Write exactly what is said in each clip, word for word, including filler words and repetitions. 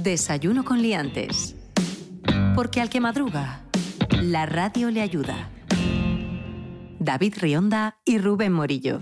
Desayuno con liantes. Porque al que madruga, la radio le ayuda. David Rionda y Rubén Morillo.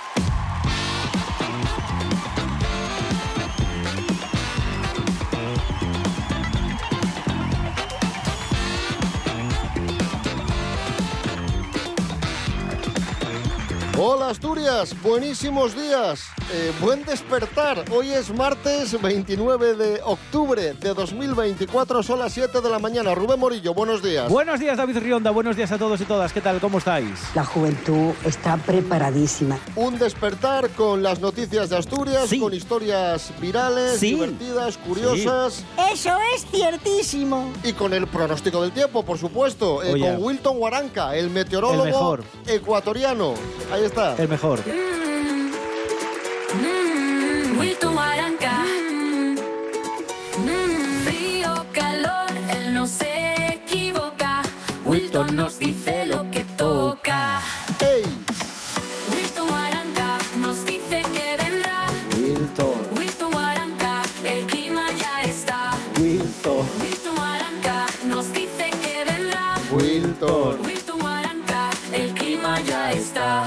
Hola Asturias, buenísimos días, eh, buen despertar. Hoy es martes veintinueve de octubre de dos mil veinticuatro, son las siete de la mañana. Rubén Morillo, buenos días. Buenos días, David Rionda, buenos días a todos y todas. ¿Qué tal? ¿Cómo estáis? La juventud está preparadísima. Un despertar con las noticias de Asturias, sí. con historias virales, sí. divertidas, curiosas. Sí. Eso es ciertísimo. Y con el pronóstico del tiempo, por supuesto, eh, Oye. con Wilton Guaranca, el meteorólogo El mejor. ecuatoriano. Ahí está. El mejor. Mm, mm, Wilton Guaranca. Mm, mm, frío, calor, él no se equivoca. Wilton nos dice lo que toca. ¡Ey! Wilton Guaranca nos dice que vendrá. Wilton. Wilton Guaranca, el clima ya está. Wilton. Wilton Guaranca nos dice que vendrá. Wilton. Wilton Guaranca, el clima ya está.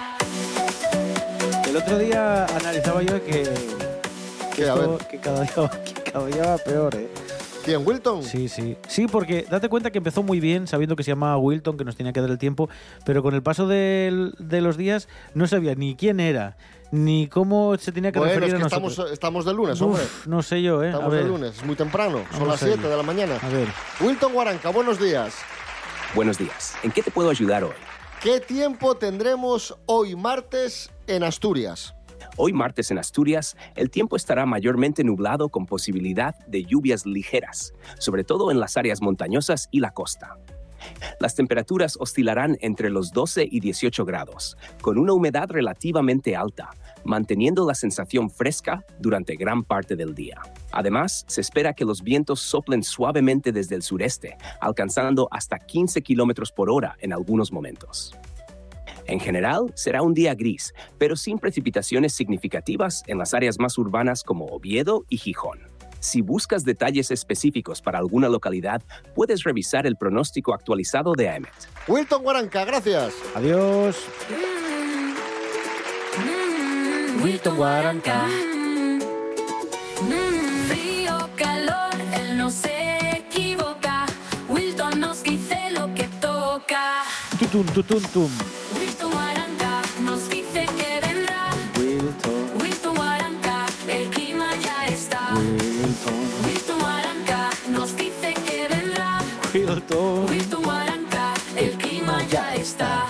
El otro día analizaba yo que, que, Que, a esto- ver. que cada día, que cada día va peor, ¿eh? ¿Quién, Wilton? Sí, sí. Sí, porque date cuenta que empezó muy bien, sabiendo que se llamaba Wilton, que nos tenía que dar el tiempo, pero con el paso del- de los días no sabía ni quién era, ni cómo se tenía que Bueno, es referir que a estamos, nosotros. estamos de lunes, hombre. Uf, no sé yo, ¿eh? Estamos a ver. de lunes, es muy temprano, son Vamos las a ello. siete de la mañana. A ver. Wilton Guaranca, buenos días. Buenos días. ¿En qué te puedo ayudar hoy? ¿Qué tiempo tendremos hoy martes en Asturias? Hoy martes en Asturias, el tiempo estará mayormente nublado con posibilidad de lluvias ligeras, sobre todo en las áreas montañosas y la costa. Las temperaturas oscilarán entre los doce y dieciocho grados, con una humedad relativamente alta, manteniendo la sensación fresca durante gran parte del día. Además, se espera que los vientos soplen suavemente desde el sureste, alcanzando hasta quince kilómetros por hora en algunos momentos. En general, será un día gris, pero sin precipitaciones significativas en las áreas más urbanas como Oviedo y Gijón. Si buscas detalles específicos para alguna localidad, puedes revisar el pronóstico actualizado de A E M E T. Wilton Guaranca, gracias. Adiós. Mm, Wilton Guaranca. Mm, mm, frío, calor, él no se equivoca. Wilton nos dice lo que toca. Tutum, tutum, tum. Wilton Guaranca nos dice que vendrá. Wilton. Wilton Guaranca, el clima ya está. Wilton. Wilton Guaranca nos dice que vendrá. Wilton. Wilton Guaranca, el clima ya está.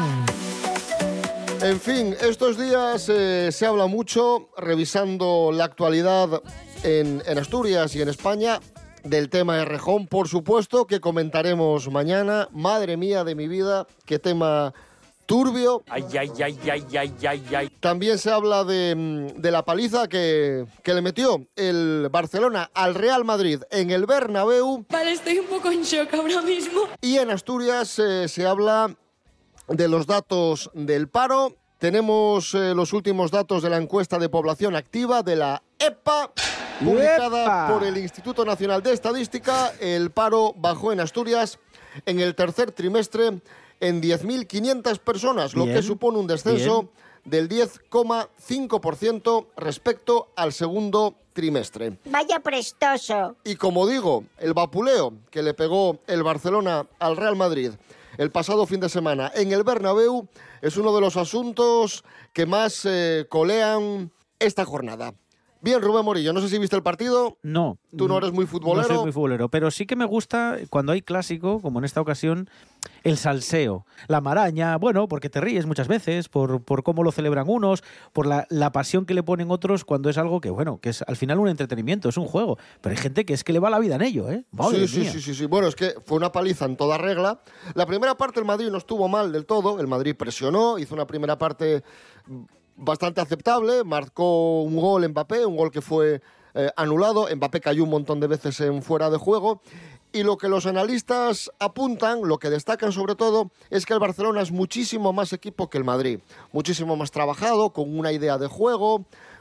En fin, estos días eh, se habla mucho, revisando la actualidad en, en Asturias y en España, del tema de Rejón, por supuesto, que comentaremos mañana. Madre mía de mi vida, qué tema turbio. Ay, ay, ay, ay, ay, ay, ay. También se habla de, mm, de la paliza que, que le metió el Barcelona al Real Madrid en el Bernabéu. Vale, estoy un poco en shock ahora mismo. Y en Asturias eh, se habla de los datos del paro. Tenemos eh, los últimos datos de la encuesta de población activa de la E P A, publicada ¡Epa! por el Instituto Nacional de Estadística. El paro bajó en Asturias en el tercer trimestre en diez mil quinientas personas, lo Bien, que supone un descenso bien. del diez coma cinco por ciento respecto al segundo trimestre. Vaya prestoso. Y como digo, el vapuleo que le pegó el Barcelona al Real Madrid el pasado fin de semana en el Bernabéu es uno de los asuntos que más eh, colean esta jornada. Bien, Rubén Morillo, no sé si viste el partido. No. Tú no eres muy futbolero. No soy muy futbolero, pero sí que me gusta cuando hay clásico, como en esta ocasión, el salseo, la maraña, bueno, porque te ríes muchas veces, por, por cómo lo celebran unos, por la, la pasión que le ponen otros cuando es algo que, bueno, que es al final un entretenimiento, es un juego, pero hay gente que es que le va la vida en ello, ¿eh? Madre Sí, sí, mía. sí, sí, sí. Bueno, es que fue una paliza en toda regla. La primera parte el Madrid no estuvo mal del todo. El Madrid presionó, hizo una primera parte bastante aceptable, marcó un gol Mbappé, un gol que fue eh, anulado. Mbappé cayó un montón de veces en fuera de juego. Y lo que los analistas apuntan, lo que destacan sobre todo, es que el Barcelona es muchísimo más equipo que el Madrid. Muchísimo más trabajado, con una idea de juego,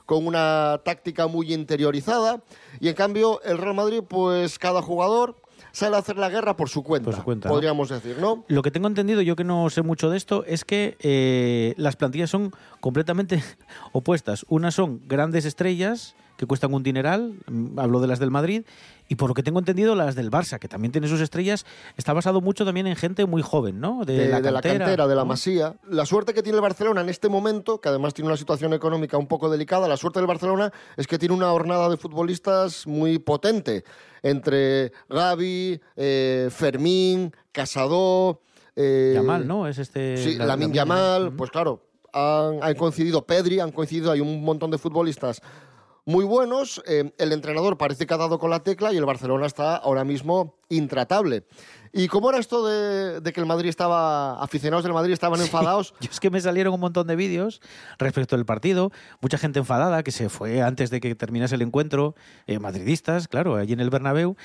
con una táctica muy interiorizada, y en cambio el Real Madrid, pues cada jugador sale a hacer la guerra por su cuenta, Por su cuenta, podríamos ¿no? decir, ¿no? Lo que tengo entendido, yo que no sé mucho de esto, es que eh, las plantillas son completamente opuestas. Unas son grandes estrellas que cuestan un dineral, hablo de las del Madrid, y por lo que tengo entendido las del Barça, que también tiene sus estrellas, está basado mucho también en gente muy joven, ¿no? De, de, la, de cantera, la cantera, de la ¿no? Masía. La suerte que tiene el Barcelona en este momento, que además tiene una situación económica un poco delicada, la suerte del Barcelona es que tiene una hornada de futbolistas muy potente, entre Gavi, eh, Fermín, Casado... Eh, Yamal, ¿no? Es este... Sí, la, Lamine Yamal, uh-huh. Pues claro, han, han coincidido Pedri, han coincidido, hay un montón de futbolistas muy buenos. Eh, el entrenador parece que ha dado con la tecla y el Barcelona está ahora mismo intratable. ¿Y cómo era esto de, de que el Madrid estaba, aficionados del Madrid estaban enfadados? Sí, yo es que me salieron un montón de vídeos respecto del partido, mucha gente enfadada que se fue antes de que terminase el encuentro, eh, madridistas, claro, allí en el Bernabéu,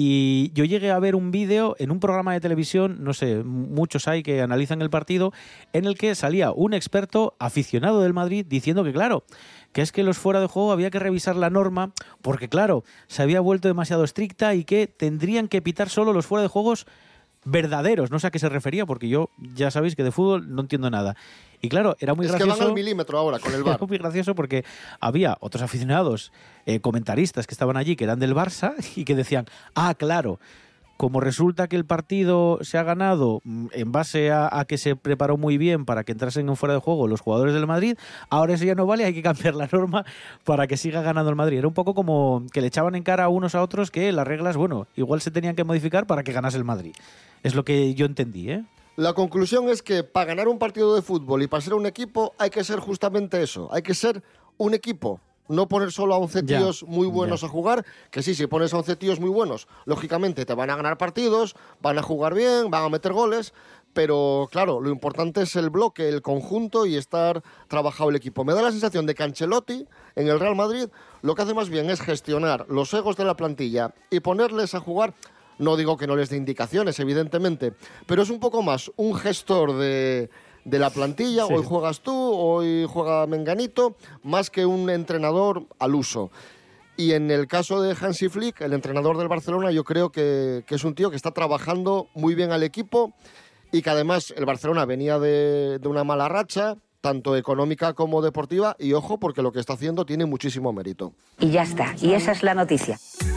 y yo llegué a ver un vídeo en un programa de televisión, no sé, muchos hay que analizan el partido, en el que salía un experto aficionado del Madrid diciendo que, claro, que es que los fuera de juego había que revisar la norma porque, claro, se había vuelto demasiado estricta y que tendrían que pitar solo los fuera de juegos verdaderos. No sé a qué se refería porque yo, ya sabéis que de fútbol no entiendo nada. Y claro, era muy es gracioso. Es que van al milímetro ahora con el V A R. Era muy gracioso porque había otros aficionados, eh, comentaristas que estaban allí, que eran del Barça y que decían, ah, claro, como resulta que el partido se ha ganado en base a, a que se preparó muy bien para que entrasen en fuera de juego los jugadores del Madrid, ahora eso ya no vale, hay que cambiar la norma para que siga ganando el Madrid. Era un poco como que le echaban en cara a unos a otros que las reglas, bueno, igual se tenían que modificar para que ganase el Madrid. Es lo que yo entendí, ¿eh? La conclusión es que para ganar un partido de fútbol y para ser un equipo hay que ser justamente eso, hay que ser un equipo. No poner solo a once tíos ya, muy buenos ya. a jugar, que sí, si pones a once tíos muy buenos, lógicamente te van a ganar partidos, van a jugar bien, van a meter goles, pero claro, lo importante es el bloque, el conjunto y estar trabajado el equipo. Me da la sensación de que Ancelotti, en el Real Madrid, lo que hace más bien es gestionar los egos de la plantilla y ponerles a jugar. No digo que no les dé indicaciones, evidentemente, pero es un poco más un gestor de... de la plantilla, sí. Hoy juegas tú, hoy juega Menganito, más que un entrenador al uso. Y en el caso de Hansi Flick, el entrenador del Barcelona, yo creo que, que es un tío que está trabajando muy bien al equipo y que además el Barcelona venía de, de una mala racha, tanto económica como deportiva, y ojo, porque lo que está haciendo tiene muchísimo mérito. Y ya está, y esa es la noticia.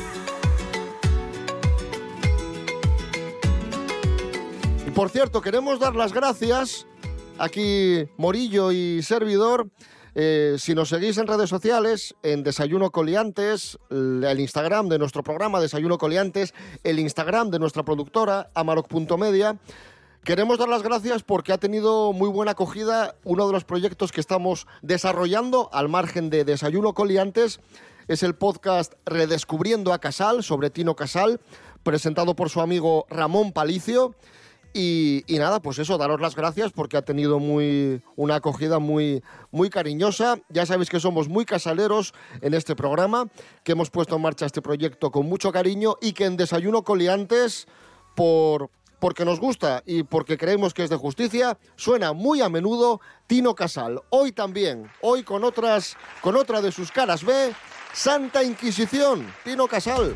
Por cierto, queremos dar las gracias... Aquí Morillo y servidor, eh, si nos seguís en redes sociales, en Desayuno Coliantes, el Instagram de nuestro programa Desayuno Coliantes, el Instagram de nuestra productora Amarok punto media, queremos dar las gracias porque ha tenido muy buena acogida uno de los proyectos que estamos desarrollando al margen de Desayuno Coliantes. Es el podcast Redescubriendo a Casal, sobre Tino Casal, presentado por su amigo Ramón Palicio. Y, y nada, pues eso, daros las gracias porque ha tenido muy, una acogida muy, muy cariñosa. Ya sabéis que somos muy casaleros en este programa, que hemos puesto en marcha este proyecto con mucho cariño y que en Desayuno Coliantes, por, porque nos gusta y porque creemos que es de justicia, suena muy a menudo Tino Casal. Hoy también, hoy con, otras, con otra de sus caras B, Santa Inquisición, Tino Casal.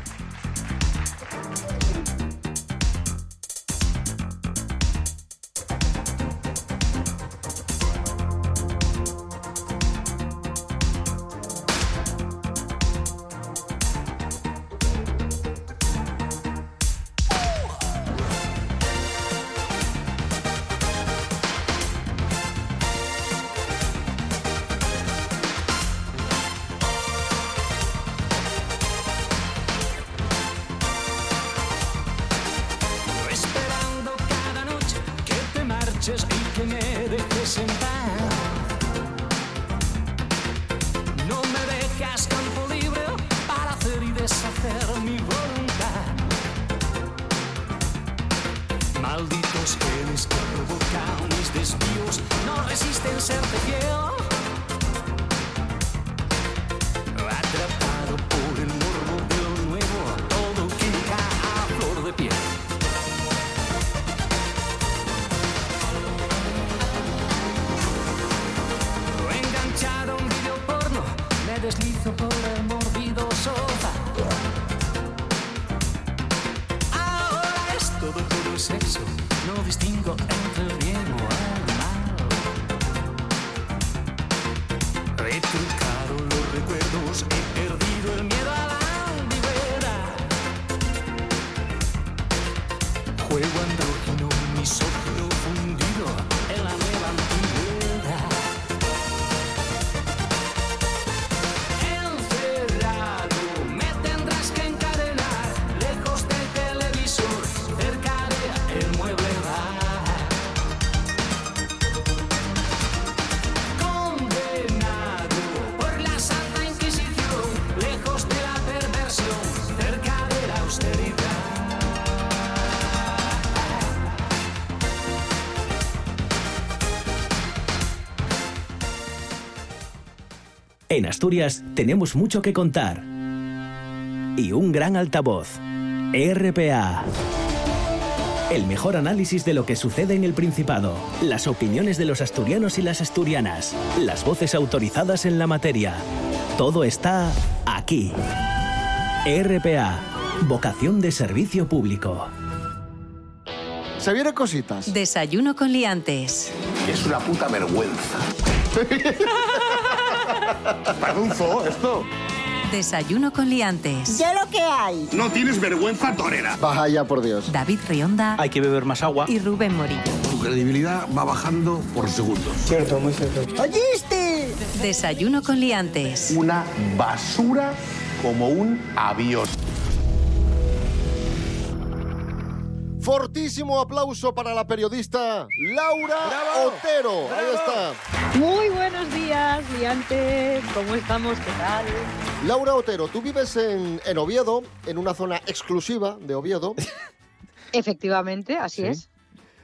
Y que me dejes en paz. No me dejas campo libre para hacer y deshacer mi voluntad. Malditos genes que provocan mis desvíos no resisten serte fiel. Atrapado por el morbo de lo nuevo, todo queda a flor de piel. En Asturias tenemos mucho que contar. Y un gran altavoz. R P A. El mejor análisis de lo que sucede en el Principado. Las opiniones de los asturianos y las asturianas. Las voces autorizadas en la materia. Todo está aquí. R P A. Vocación de servicio público. Se vienen cositas. Desayuno con liantes. Es una puta vergüenza. ¿Para un zoo esto? Desayuno con liantes. Ya lo que hay. No tienes vergüenza, torera. Vaya, por Dios. David Rionda. Hay que beber más agua. Y Rubén Morillo. Tu credibilidad va bajando por segundos. Cierto, muy cierto. ¡Oíste! Desayuno con liantes. Una basura como un avión. Fortísimo aplauso para la periodista Laura ¡Bravo! Otero. ¡Bravo! Ahí está. Muy buenos días, liantes. ¿Cómo estamos? ¿Qué tal? Laura Otero, tú vives en, en Oviedo, en una zona exclusiva de Oviedo. Efectivamente, así ¿Sí? es.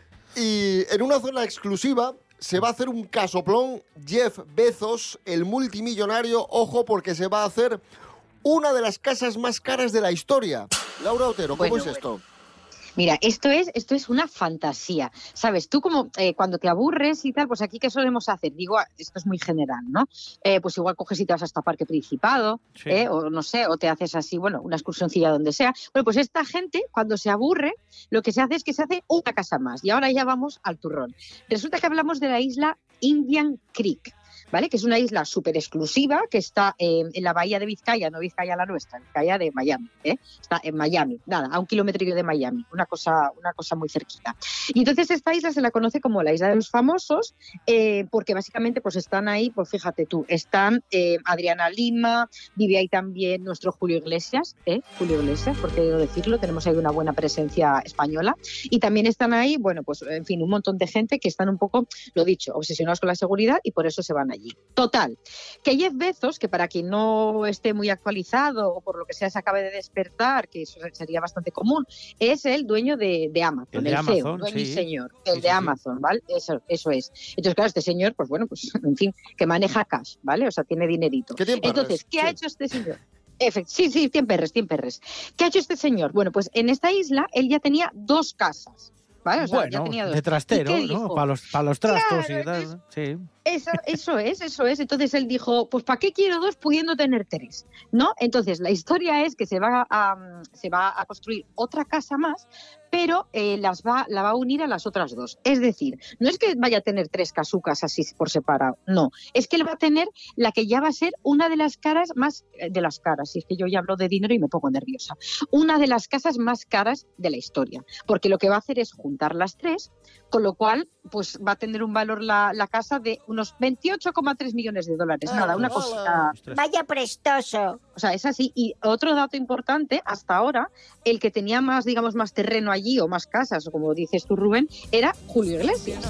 Y en una zona exclusiva se va a hacer un casoplón. Jeff Bezos, el multimillonario, ojo, porque se va a hacer una de las casas más caras de la historia. Laura Otero, ¿cómo bueno, es esto? Bueno. Mira, esto es, esto es una fantasía, ¿sabes? Tú como eh, cuando te aburres y tal, pues aquí ¿qué solemos hacer? Digo, esto es muy general, ¿no? Eh, pues igual coges y te vas hasta Parque Principado, sí. eh, o no sé, o te haces así, bueno, una excursioncilla donde sea. Bueno, pues esta gente, cuando se aburre, lo que se hace es que se hace una casa más. Y ahora ya vamos al turrón. Resulta que hablamos de la isla Indian Creek, ¿vale? Que es una isla súper exclusiva que está eh, en la bahía de Vizcaya, no Vizcaya la nuestra, Vizcaya de Miami, ¿eh? Está en Miami, nada, a un kilómetro de Miami, una cosa, una cosa muy cerquita. Y entonces esta isla se la conoce como la isla de los famosos, eh, porque básicamente pues están ahí, pues fíjate tú, están eh, Adriana Lima, vive ahí también nuestro Julio Iglesias, ¿eh? Julio Iglesias, por qué no decirlo, tenemos ahí una buena presencia española, y también están ahí, bueno, pues en fin, un montón de gente que están un poco, lo dicho, obsesionados con la seguridad y por eso se van allí. Total, que Jeff Bezos, que para quien no esté muy actualizado o por lo que sea se acabe de despertar, que eso sería bastante común, es el dueño de, de Amazon, el, de el Amazon, C E O, dueño sí. y señor, el sí, de sí, Amazon, sí. ¿vale? Eso, eso es. Entonces, claro, este señor, pues bueno, pues en fin, que maneja cash, ¿vale? O sea, tiene dinerito. ¿Qué Entonces, ¿qué sí. ha hecho este señor? Efect- sí, sí, cien perres, cien perres. ¿Qué ha hecho este señor? Bueno, pues en esta isla él ya tenía dos casas. ¿Vale? O sea, bueno, ya tenía dos. de trastero, ¿no? Para los, para los trastos claro, y tal. Es, sí. Eso, eso es, eso es. Entonces él dijo, pues ¿para qué quiero dos pudiendo tener tres? ¿No? Entonces la historia es que se va a, se va a construir otra casa más, pero eh, las va, la va a unir a las otras dos. Es decir, no es que vaya a tener tres casucas así por separado, no. Es que él va a tener la que ya va a ser una de las caras más, de las caras, si es que yo ya hablo de dinero y me pongo nerviosa, una de las casas más caras de la historia, porque lo que va a hacer es juntar las tres, con lo cual pues va a tener un valor la, la casa de unos veintiocho coma tres millones de dólares. Ah, Nada, una cosita. Vaya prestoso. O sea, es así. Y otro dato importante, hasta ahora, el que tenía más, digamos, más terreno allí o más casas, o como dices tú, Rubén, era Julio Iglesias.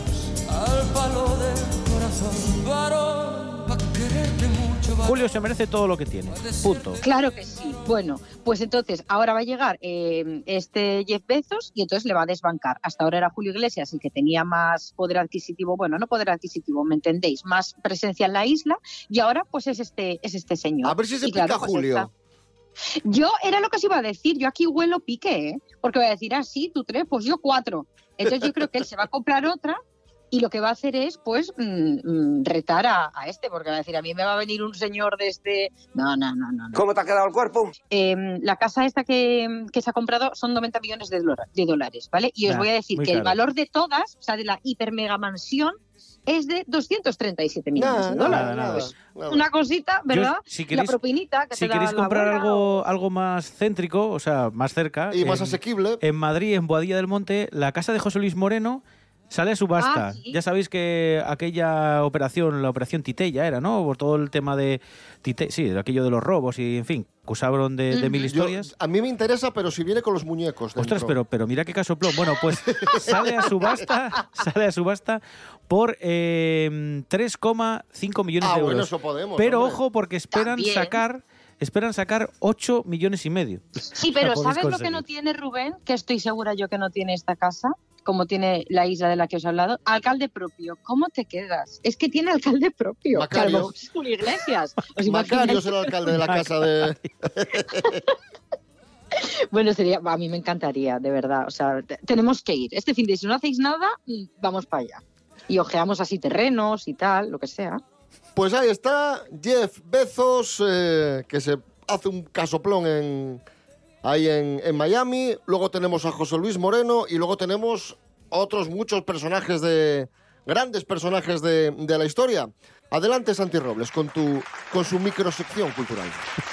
Al palo del corazón, varón, pa' quererte mucho, varón. Julio se merece todo lo que tiene. Punto. Claro que sí. Bueno, pues entonces ahora va a llegar eh, este Jeff Bezos y entonces le va a desbancar. Hasta ahora era Julio Iglesias el que tenía más poder adquisitivo, bueno, no poder adquisitivo, ¿me entendéis? Más presencia en la isla y ahora pues es este, es este señor. A ver si se y pica claro, pues Julio. Está... Yo era lo que os iba a decir, yo aquí huelo pique, ¿eh? Porque voy a decir, ah, sí, tú tres, pues yo cuatro. Entonces yo creo que él se va a comprar otra y lo que va a hacer es, pues, mm, retar a, a este, porque va a decir, a mí me va a venir un señor de este... No, no, no, no. no. ¿Cómo te ha quedado el cuerpo? Eh, la casa esta que, que se ha comprado son noventa millones de, dola- de dólares, ¿vale? Y os Ah, voy a decir muy que caro. el valor de todas, o sea, de la hiper mega mansión, es de doscientos treinta y siete millones Nada, de nada, dólares. nada, Pues, nada. una cosita, ¿verdad? Yo, si la queréis, propinita que si te da queréis la comprar abuela, algo, algo más céntrico, o sea, más cerca... Y en, más asequible. En Madrid, en Boadilla del Monte, la casa de José Luis Moreno sale a subasta. Ah, ¿sí? Ya sabéis que aquella operación, la operación Titella era, ¿no? Por todo el tema de Tite, sí, de aquello de los robos y, en fin, acusaron de, de mil historias. Yo, a mí me interesa, pero si viene con los muñecos dentro. Ostras, pero, pero mira qué casoplón. Bueno, pues sale a subasta, sale a subasta por eh, tres coma cinco millones Ah, de euros. bueno, eso podemos, Pero hombre. ojo, porque esperan También. sacar, esperan sacar ocho millones y medio. Sí, pero Para poder ¿sabes lo que conseguir. no tiene Rubén? Que estoy segura yo que no tiene esta casa. como tiene la isla de la que os he hablado, alcalde propio. ¿Cómo te quedas? Es que tiene alcalde propio. Macario. Que a lo mejor es Julio Iglesias. ¿Os Macario imagináis? es el alcalde de la casa de... Bueno, sería, a mí me encantaría, de verdad. O sea, te- tenemos que ir. Este fin de, si no hacéis nada, mm, vamos para allá. Y ojeamos así terrenos y tal, lo que sea. Pues ahí está Jeff Bezos, eh, que se hace un casoplón en, ahí en, en Miami. Luego tenemos a José Luis Moreno y luego tenemos otros muchos personajes de... grandes personajes de, de la historia. Adelante, Santi Robles, con, tu, con su microsección cultural.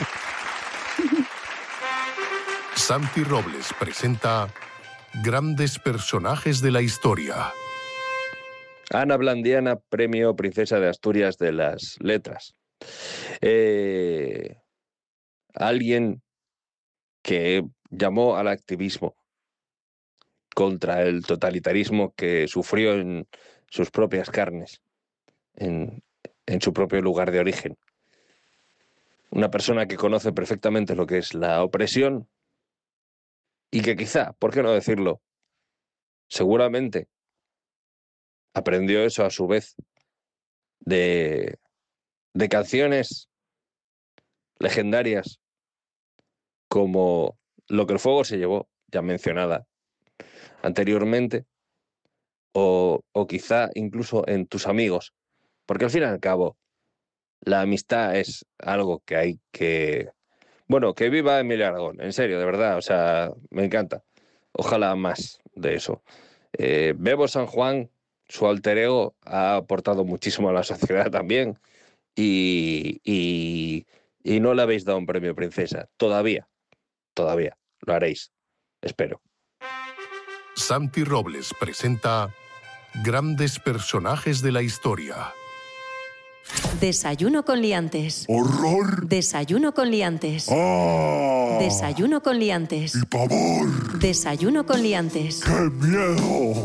Santi Robles presenta Grandes personajes de la historia. Ana Blandiana, premio Princesa de Asturias de las Letras. Eh, alguien que llamó al activismo contra el totalitarismo que sufrió en sus propias carnes, en, en su propio lugar de origen. Una persona que conoce perfectamente lo que es la opresión y que quizá, ¿por qué no decirlo? Seguramente aprendió eso a su vez de, de canciones legendarias como Lo que el fuego se llevó, ya mencionada anteriormente, o, o quizá incluso en Tus amigos, porque al fin y al cabo la amistad es algo que hay que... Bueno, que viva Emilio Aragón, en serio, de verdad, o sea, me encanta. Ojalá más de eso. Eh, Bebo San Juan, su alter ego, ha aportado muchísimo a la sociedad también y, y, y no le habéis dado un premio Princesa. Todavía, todavía, lo haréis, espero. Santi Robles presenta Grandes personajes de la historia. Desayuno con liantes. ¡Horror! Desayuno con liantes. ¡Ah! Desayuno con liantes. ¡Y pavor! Desayuno con liantes. ¡Qué miedo!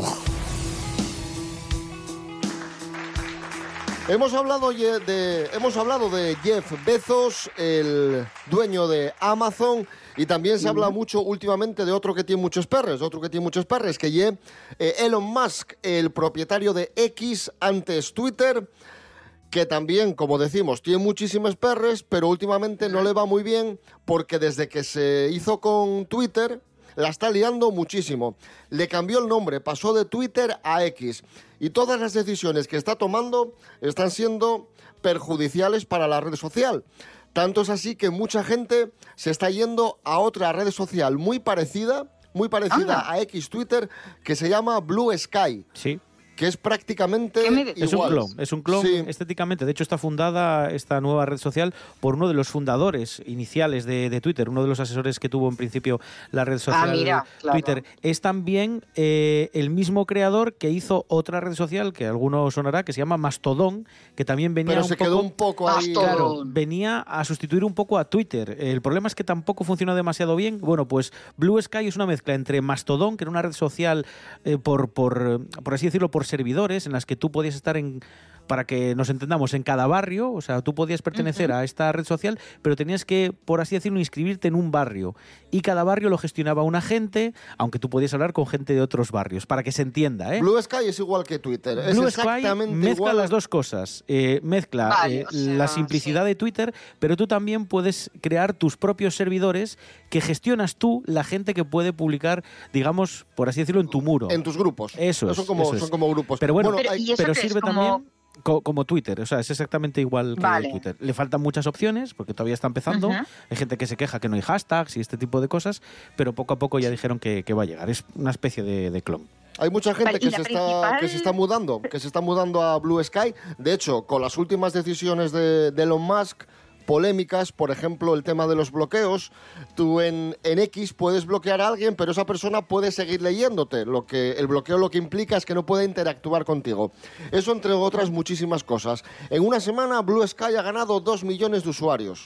Hemos hablado ye- de, hemos hablado de Jeff Bezos, el dueño de Amazon, y también se habla mucho últimamente de otro que tiene muchos perres, otro que tiene muchos perres, que ye eh, Elon Musk, el propietario de X, antes Twitter, que también, como decimos, tiene muchísimas perres, pero últimamente no le va muy bien porque desde que se hizo con Twitter la está liando muchísimo. Le cambió el nombre, pasó de Twitter a X. Y todas las decisiones que está tomando están siendo perjudiciales para la red social. Tanto es así que mucha gente se está yendo a otra red social muy parecida, muy parecida Ah. a X Twitter, que se llama Blue Sky. Sí. Que es prácticamente igual. Es un clon, es un clon Sí. estéticamente. De hecho, está fundada esta nueva red social por uno de los fundadores iniciales de, de Twitter, uno de los asesores que tuvo en principio la red social mira, claro. Twitter. Es también eh, el mismo creador que hizo otra red social, que a alguno sonará, que se llama Mastodon, que también venía Pero un se poco, quedó un poco ahí. Claro, venía a sustituir un poco a Twitter. El problema es que tampoco funcionó demasiado bien. Bueno, pues Blue Sky es una mezcla entre Mastodon, que era una red social eh, por, por, por así decirlo, por servidores, en las que tú podías estar en, para que nos entendamos, en cada barrio, o sea, tú podías pertenecer uh-huh. a esta red social, pero tenías que, por así decirlo, inscribirte en un barrio. Y cada barrio lo gestionaba una gente, aunque tú podías hablar con gente de otros barrios, para que se entienda, ¿eh? Blue Sky es igual que Twitter. Blue es exactamente Sky mezcla igual. las dos cosas. Eh, mezcla Vale, eh, o sea, la simplicidad sí. de Twitter, pero tú también puedes crear tus propios servidores que gestionas tú, la gente que puede publicar, digamos, por así decirlo, en tu muro. En tus grupos. Eso es. Son como, eso es. son como grupos. Pero bueno, Pero, hay- ¿y eso pero qué es? sirve Como- también co- como Twitter, o sea, es exactamente igual que Vale. Twitter. Le faltan muchas opciones porque todavía está empezando. Ujú. Hay gente que se queja que no hay hashtags y este tipo de cosas, pero poco a poco ya dijeron que, que va a llegar. Es una especie de, de clon. Hay mucha gente Vale, y que la se, está, principal- que se está mudando, que se está mudando a Blue Sky. De hecho, con las últimas decisiones de, de Elon Musk, polémicas, por ejemplo, el tema de los bloqueos, tú en, en X puedes bloquear a alguien, pero esa persona puede seguir leyéndote. Lo que, el bloqueo lo que implica es que no puede interactuar contigo. Eso entre otras muchísimas cosas. En una semana, Blue Sky ha ganado dos millones de usuarios.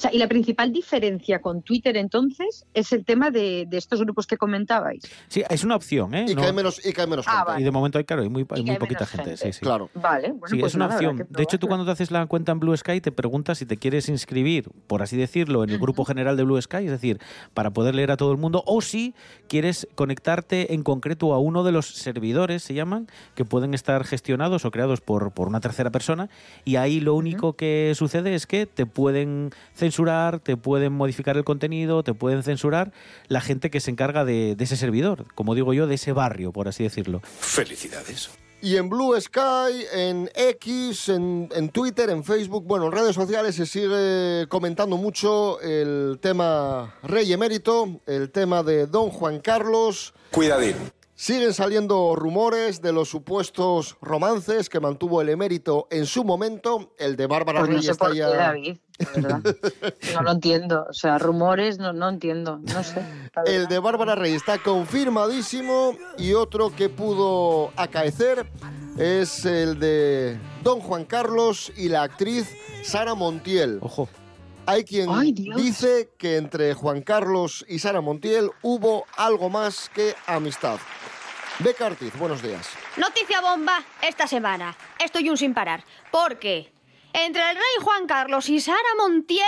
sea, y la principal diferencia con Twitter entonces es el tema de, de estos grupos que comentabais. Sí, es una opción, ¿eh? Y, no... que, hay menos, y que hay menos Ah, gente. vale. Y de momento hay, claro, hay muy, hay Y muy hay poquita menos gente. gente. Sí, sí. Claro. Vale, bueno, Sí, pues es una nada, habrá opción. que De hecho, tú probarlo. cuando te haces la cuenta en Blue Sky te preguntas si te quieres inscribir, por así decirlo, en el grupo general de Blue Sky, es decir, para poder leer a todo el mundo, o si quieres conectarte en concreto a uno de los servidores, se llaman, que pueden estar gestionados o creados por, por una tercera persona, y ahí lo único uh-huh. que sucede es que te pueden censurar, te pueden modificar el contenido, te pueden censurar la gente que se encarga de, de ese servidor, como digo yo, de ese barrio, por así decirlo. Felicidades. Y en Blue Sky, en X, en, en Twitter, en Facebook, bueno, en redes sociales se sigue comentando mucho el tema Rey Emérito, el tema de Don Juan Carlos. Cuidadín. Siguen saliendo rumores de los supuestos romances que mantuvo el emérito en su momento. El de Bárbara Pues Rey no sé está por qué, ya... David, de verdad. No lo entiendo. O sea, rumores, no, no entiendo. No sé. El de Bárbara Rey está confirmadísimo y otro que pudo acaecer es el de Don Juan Carlos y la actriz Sara Montiel. Ojo. Hay quien Ay, Dios. dice que entre Juan Carlos y Sara Montiel hubo algo más que amistad. Beca Ortiz, buenos días. Noticia bomba esta semana. Estoy un sin parar. Porque entre el rey Juan Carlos y Sara Montiel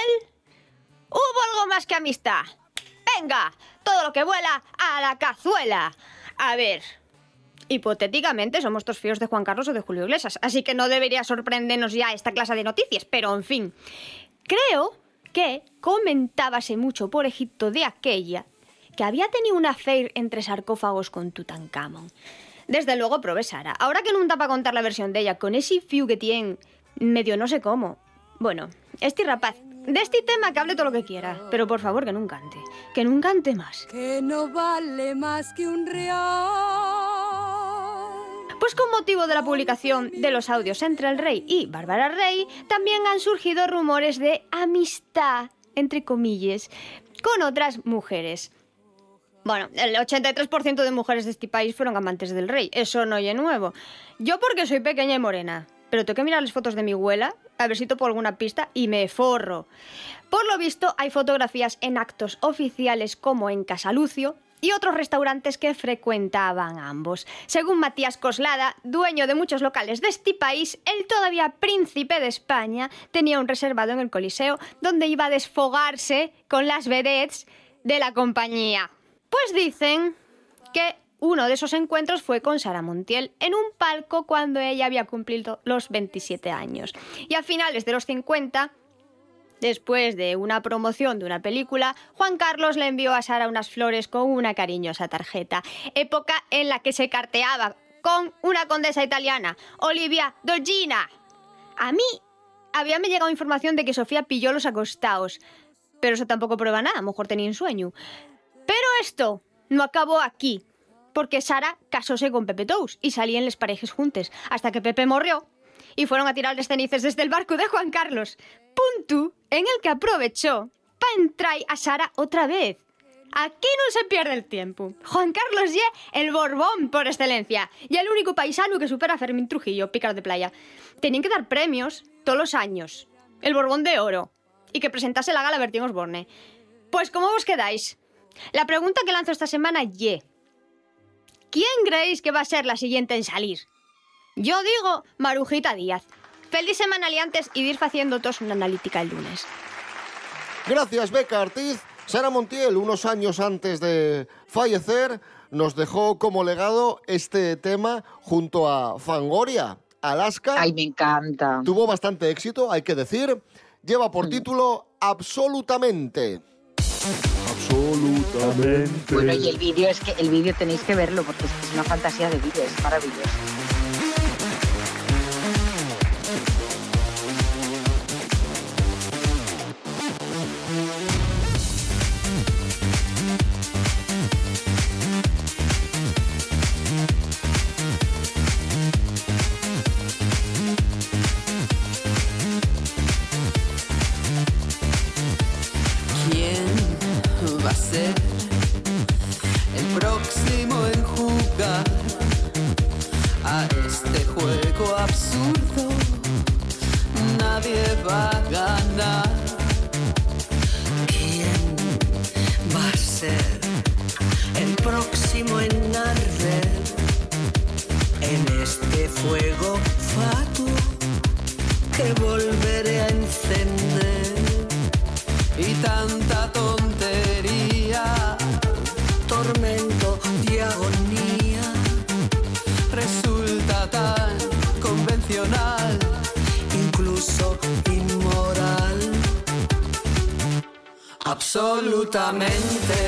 hubo algo más que amistad. Venga, todo lo que vuela a la cazuela. A ver, hipotéticamente somos todos fíos de Juan Carlos o de Julio Iglesias, así que no debería sorprendernos ya esta clase de noticias, pero en fin. Creo que comentábase mucho por Egipto de aquella que había tenido una affair entre sarcófagos con Tutankamón. Desde luego probé Sara. Ahora que no está para contar la versión de ella, con ese fiu que tiene, medio no sé cómo. Bueno, este rapaz, de este tema que hable todo lo que quiera, pero por favor que no cante, que no cante más. Que no vale más que un real. Pues con motivo de la publicación de los audios entre el rey y Bárbara Rey, también han surgido rumores de amistad, entre comillas, con otras mujeres. Bueno, el ochenta y tres por ciento de mujeres de este país fueron amantes del rey. Eso no es nuevo. Yo porque soy pequeña y morena. Pero tengo que mirar las fotos de mi abuela, a ver si topo alguna pista, y me forro. Por lo visto, hay fotografías en actos oficiales como en Casalucio y otros restaurantes que frecuentaban ambos. Según Matías Coslada, dueño de muchos locales de este país, el todavía príncipe de España tenía un reservado en el Coliseo donde iba a desfogarse con las vedettes de la compañía. Pues dicen que uno de esos encuentros fue con Sara Montiel en un palco cuando ella había cumplido los veintisiete años. Y a finales de los cincuenta, después de una promoción de una película, Juan Carlos le envió a Sara unas flores con una cariñosa tarjeta. Época en la que se carteaba con una condesa italiana, Olivia Dorgina. A mí había me llegado información de que Sofía pilló los acostaos, pero eso tampoco prueba nada, a lo mejor tenía un sueño. Pero esto no acabó aquí, porque Sara casóse con Pepe Tous y salían les parejas juntes, hasta que Pepe morrió y fueron a tirar les cenices desde el barco de Juan Carlos. Punto en el que aprovechó para entrar a Sara otra vez. Aquí no se pierde el tiempo. Juan Carlos ye el Borbón por excelencia y el único paisano que supera a Fermín Trujillo, pícaro de playa. Tenían que dar premios todos los años. El Borbón de Oro. Y que presentase la gala Bertín Osborne. Pues, ¿cómo vos quedáis? La pregunta que lanzo esta semana ye: ¿quién creéis que va a ser la siguiente en salir? Yo digo Marujita Díaz. Feliz semana liantes y ir haciendo todos una analítica el lunes. Gracias, Beca Ortiz. Sara Montiel, unos años antes de fallecer, nos dejó como legado este tema junto a Fangoria, Alaska. Ay, me encanta. Tuvo bastante éxito, hay que decir. Lleva por mm. título Absolutamente. Absolutamente. Bueno, y el vídeo, es que el vídeo tenéis que verlo porque es, que es una fantasía de vídeo, es maravilloso. El próximo en jugar a este juego absurdo, nadie va a ganar. ser el próximo en arder en este fuego fatuo que volveré a encender. Y tanta tontería, tormento de agonía, resulta tan convencional, incluso inmoral. Absolutamente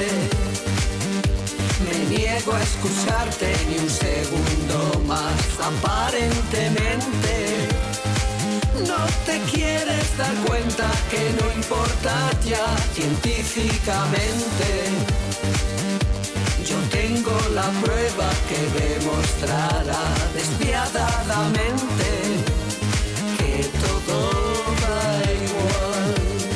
me niego a excusarte ni un segundo más. Aparentemente no te quieres dar cuenta que no importa ya científicamente. Yo tengo la prueba que demostrará despiadadamente que todo da igual.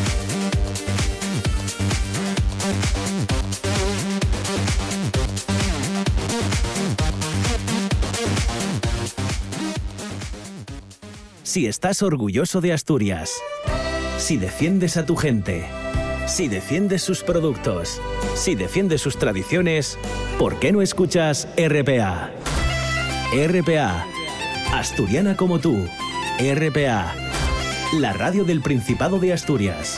Si estás orgulloso de Asturias, si defiendes a tu gente, si defiendes sus productos, si defiendes sus tradiciones, ¿por qué no escuchas R P A? R P A, asturiana como tú. R P A, la radio del Principado de Asturias.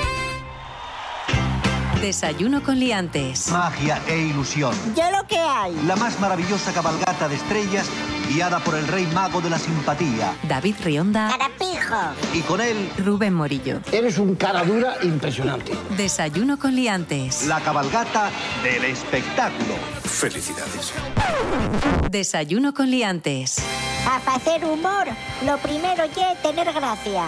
Desayuno con liantes. Magia e ilusión. ¿Ya lo que hay? La más maravillosa cabalgata de estrellas guiada por el rey mago de la simpatía. David Rionda. ¡Carapijo! Y con él, Rubén Morillo. Eres un cara dura impresionante. Desayuno con liantes. la cabalgata del espectáculo. Felicidades. Desayuno con liantes. Para hacer humor, lo primero es tener gracia.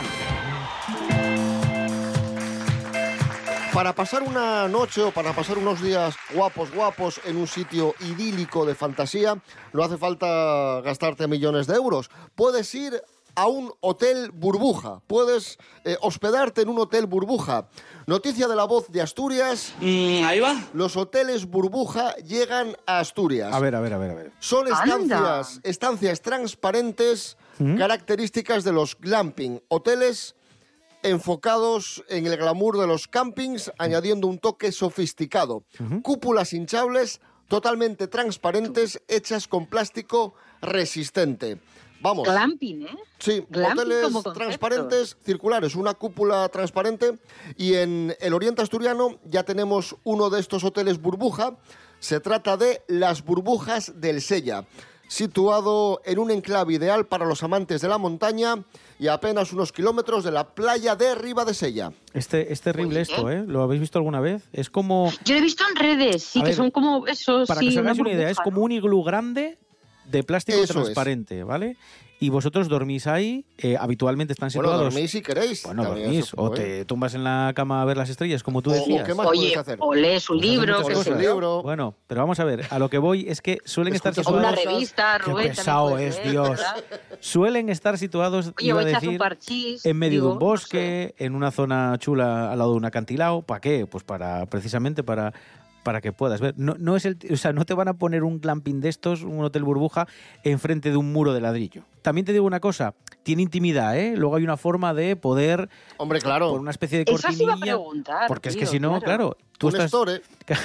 Para pasar una noche o para pasar unos días guapos, guapos en un sitio idílico de fantasía, no hace falta gastarte millones de euros. Puedes ir a un hotel burbuja, puedes eh, hospedarte en un hotel burbuja. Noticia de La Voz de Asturias. Mm, ahí va. Los hoteles burbuja llegan a Asturias. A ver, a ver, a ver, a ver. Son estancias, estancias transparentes, ¿Mm? características de los glamping, hoteles enfocados en el glamour de los campings, añadiendo un toque sofisticado. Uh-huh. Cúpulas hinchables totalmente transparentes, hechas con plástico resistente. Vamos. Glamping, ¿eh? Sí, Glamping hoteles como concepto. transparentes, circulares, una cúpula transparente. Y en el Oriente Asturiano ya tenemos uno de estos hoteles burbuja. Se trata de Las Burbujas del Sella, situado en un enclave ideal para los amantes de la montaña y a apenas unos kilómetros de la playa de Ribadesella. Este, es terrible esto, ¿eh? ¿Lo habéis visto alguna vez? Es como... Yo lo he visto en redes, sí, A que ver, son como esos... Para sí, que os hagáis una idea, burbuja, es como un iglú grande de plástico Eso transparente, ¿vale? Y vosotros dormís ahí, eh, habitualmente están Bueno, situados... dormís si queréis. Bueno, También dormís, se o puede. te tumbas en la cama a ver las estrellas, como tú O- o decías. qué más Oye, puedes hacer. o lees un libro, Muchas qué sé cosas. yo. Bueno, pero vamos a ver, a lo que voy es que suelen estar Escucha O una situados... revista, Qué Rubén, también pesado puede es, ser, Dios. ¿verdad? Suelen estar situados, Oye, iba o a echas un decir, parchís, en medio digo, de un bosque, en una zona chula al lado de un acantilado. ¿Para qué? Pues para precisamente para... para que puedas ver. No, no es el, o sea, no te van a poner un glamping de estos, un hotel burbuja, enfrente de un muro de ladrillo. También te digo una cosa, tiene intimidad, ¿eh? Luego hay una forma de poder... Hombre, claro. Por una especie de Eso cortinilla. sí iba a preguntar, Porque es que tío, si no, claro, claro. tú Un estás... store.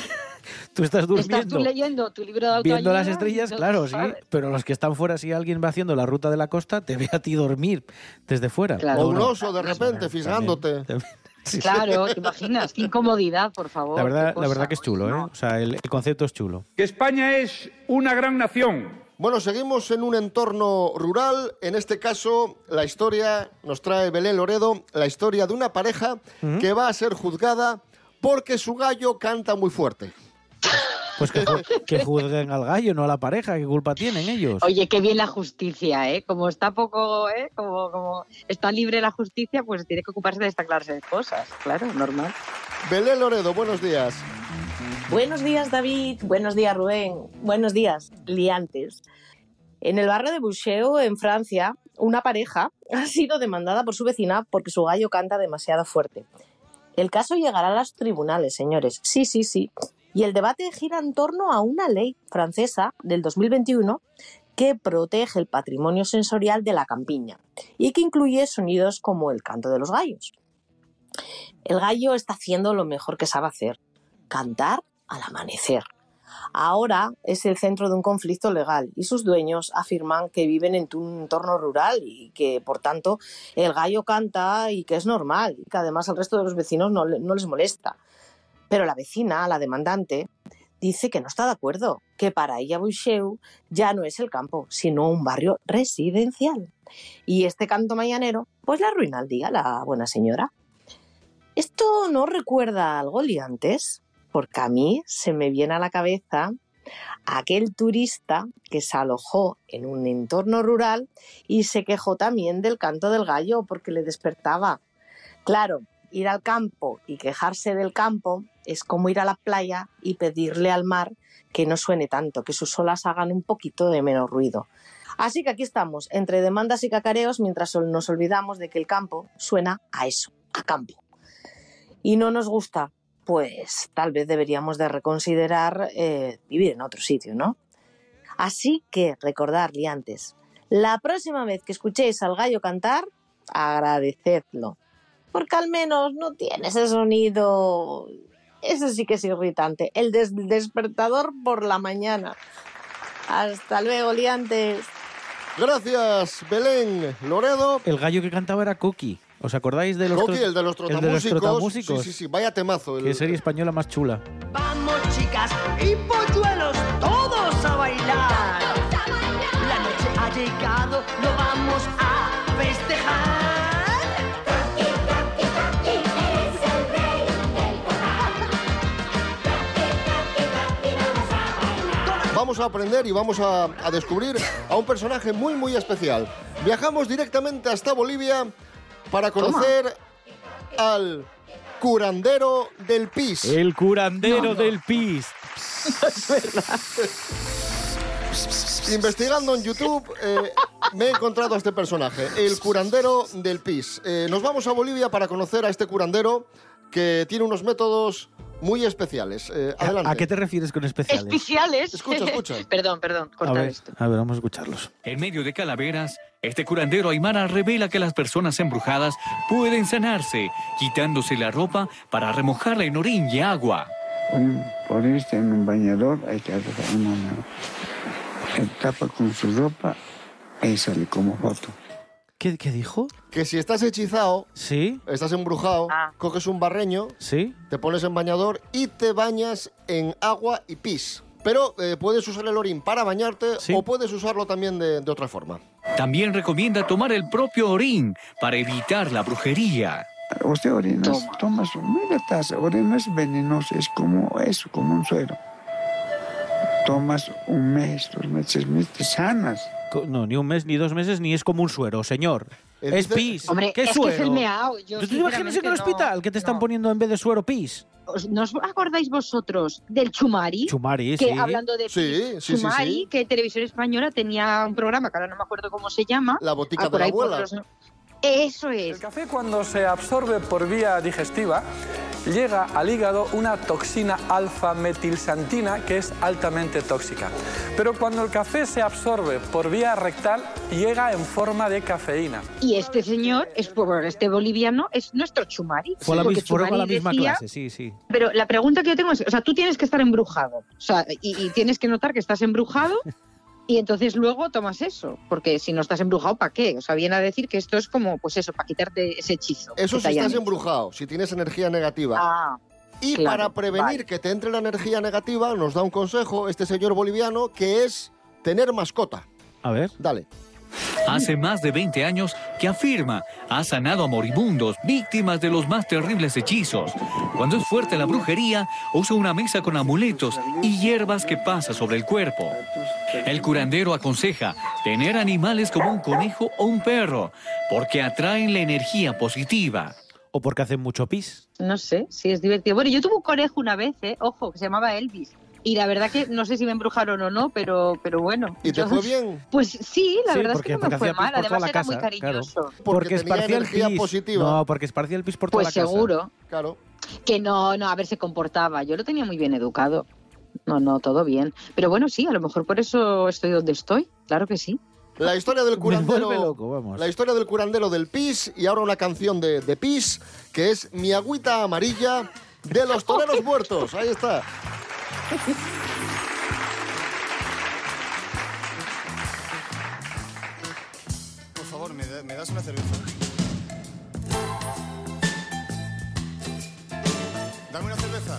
tú estás durmiendo... Estás tú leyendo tu libro de autoayuda. Viendo las estrellas, y no claro, sí, sabes. pero los que están fuera, si alguien va haciendo la ruta de la costa, te ve a ti dormir desde fuera. Claro. O un No, oso de repente, fisgándote. sí, Claro, ¿te imaginas? Qué incomodidad, por favor. La verdad, qué la verdad cosa. que es chulo, ¿eh? O sea, el, el concepto es chulo. Que España es una gran nación. Bueno, seguimos en un entorno rural. En este caso, la historia nos trae Belén Loredo, la historia de una pareja ¿Mm? que va a ser juzgada porque su gallo canta muy fuerte. Pues que, ju- que juzguen al gallo, no a la pareja. ¿Qué culpa tienen ellos? Oye, qué bien la justicia, ¿eh? Como está poco, ¿eh? Como, como está libre la justicia, pues tiene que ocuparse de esta clase de cosas. Claro, normal. Belén Loredo, buenos días. Buenos días, David. Buenos días, Rubén. Buenos días, liantes. En el barrio de Boucheu, en Francia, una pareja ha sido demandada por su vecina porque su gallo canta demasiado fuerte. El caso llegará a los tribunales, señores. Sí, sí, sí. Y el debate gira en torno a una ley francesa del dos mil veintiuno que protege el patrimonio sensorial de la campiña y que incluye sonidos como el canto de los gallos. El gallo está haciendo lo mejor que sabe hacer, cantar al amanecer. Ahora es el centro de un conflicto legal y sus dueños afirman que viven en un entorno rural y que, por tanto, el gallo canta y que es normal, y que además al resto de los vecinos no, no les molesta. Pero la vecina, la demandante, dice que no está de acuerdo, que para ella Buixeu ya no es el campo, sino un barrio residencial. Y este canto mañanero, pues le arruina el día a la buena señora. ¿Esto no recuerda algo, liantes? Porque a mí se me viene a la cabeza aquel turista que se alojó en un entorno rural y se quejó también del canto del gallo porque le despertaba. Claro, ir al campo y quejarse del campo es como ir a la playa y pedirle al mar que no suene tanto, que sus olas hagan un poquito de menos ruido. Así que aquí estamos, entre demandas y cacareos, mientras nos olvidamos de que el campo suena a eso, a campo. Y no nos gusta, pues tal vez deberíamos de reconsiderar eh, vivir en otro sitio, ¿no? Así que recordad, liantes, la próxima vez que escuchéis al gallo cantar, agradecedlo, porque al menos no tiene ese sonido, eso sí que es irritante, el des- despertador por la mañana. Hasta luego, liantes. Gracias, Belén Loredo. El gallo que cantaba era Coqui. ¿Os acordáis de los, Coqui, tro- el de los el de los trotamúsicos. trotamúsicos? Sí, sí, sí, vaya temazo. Qué El... serie española más chula. Vamos, chicas y polluelos, todos a bailar. La noche ha llegado, lo vamos a festejar. Vamos a aprender y vamos a, a descubrir a un personaje muy, muy especial. Viajamos directamente hasta Bolivia para conocer Toma. al curandero del pis. El curandero No, no. del pis. Es verdad. Investigando en YouTube eh, me he encontrado a este personaje, el curandero del pis. Eh, nos vamos a Bolivia para conocer a este curandero que tiene unos métodos muy especiales. Eh, adelante. ¿A qué te refieres con especiales? Especiales. Escucha, escucha. Perdón, perdón, A corta ver, esto. a ver, vamos a escucharlos. En medio de calaveras, este curandero aymara revela que las personas embrujadas pueden sanarse, quitándose la ropa para remojarla en orín y agua. Ponerse en un bañador, hay que hacer una mano. Se tapa con su ropa, ahí sale como foto. ¿Qué, qué dijo? Que si estás hechizado, ¿Sí? estás embrujado, Ah. coges un barreño, ¿Sí? te pones en bañador y te bañas en agua y pis. Pero eh, puedes usar el orín para bañarte Sí. o puedes usarlo también de, de otra forma. También recomienda tomar el propio orín para evitar la brujería. Usted orina, toma su media taza, orina es venenoso, es como eso, como un suero. Tomas un mes, dos meses, meses sanas. Co- No, ni un mes, ni dos meses, ni es como un suero, señor. Él Es dice- pis. Hombre, ¿Qué es suero? que es el meao. Yo, ¿Tú te imaginas en el sinceramente, hospital no- que te están no. poniendo en vez de suero pis? ¿Os- ¿No os acordáis vosotros del Chumari? Chumari, que sí. hablando de Sí, pis, sí, sí, Chumari, sí. que Televisión Española tenía un programa que ahora no me acuerdo cómo se llama. La botica Ah, de por la ahí por abuela. los- Eso es. El café, cuando se absorbe por vía digestiva, llega al hígado una toxina alfa-metilsantina que es altamente tóxica. Pero cuando el café se absorbe por vía rectal, llega en forma de cafeína. Y este señor, es, por este boliviano, es nuestro Chumari. Fue a la, Porque mis- fueron a la Chumari misma decía- clase, sí, sí. Pero la pregunta que yo tengo es, o sea, tú tienes que estar embrujado, o sea, y, y tienes que notar que estás embrujado y entonces luego tomas eso, porque si no estás embrujado, ¿para qué? O sea, viene a decir que esto es como, pues eso, para quitarte ese hechizo. Eso que si te hayan estás hecho. embrujado, si tienes energía negativa. Ah, Y claro, para prevenir vale. que te entre la energía negativa, nos da un consejo este señor boliviano, que es tener mascota. A ver. Dale. Hace más de veinte años que afirma ha sanado a moribundos, víctimas de los más terribles hechizos. Cuando es fuerte la brujería, usa una mesa con amuletos y hierbas que pasa sobre el cuerpo. El curandero aconseja tener animales como un conejo o un perro, porque atraen la energía positiva. O porque hacen mucho pis. no sé, sí es divertido. Bueno, yo tuve un conejo una vez, ¿eh? Ojo, que se llamaba Elvis. Y la verdad que no sé si me embrujaron o no, pero, pero bueno. ¿Y te yo- fue bien? Pues sí, la Sí, verdad porque- es que no me porque fue hacía pis mal. por toda Además la era casa, muy cariñoso. Porque Porque tenía esparcía el energía pis. positiva. No, porque esparcía el pis por toda Pues la casa. seguro. Claro. Que no, no, a ver, se comportaba. Yo lo tenía muy bien educado. No, no, todo bien. Pero bueno, sí, a lo mejor por eso estoy donde estoy. Claro que sí. La historia del Me curandero. vuelve loco, vamos. La historia del curandero del pis y ahora una canción de, de pis que es Mi agüita amarilla de los toreros muertos. Ahí está. Por favor, ¿me, da- me das una cerveza? Dame una cerveza.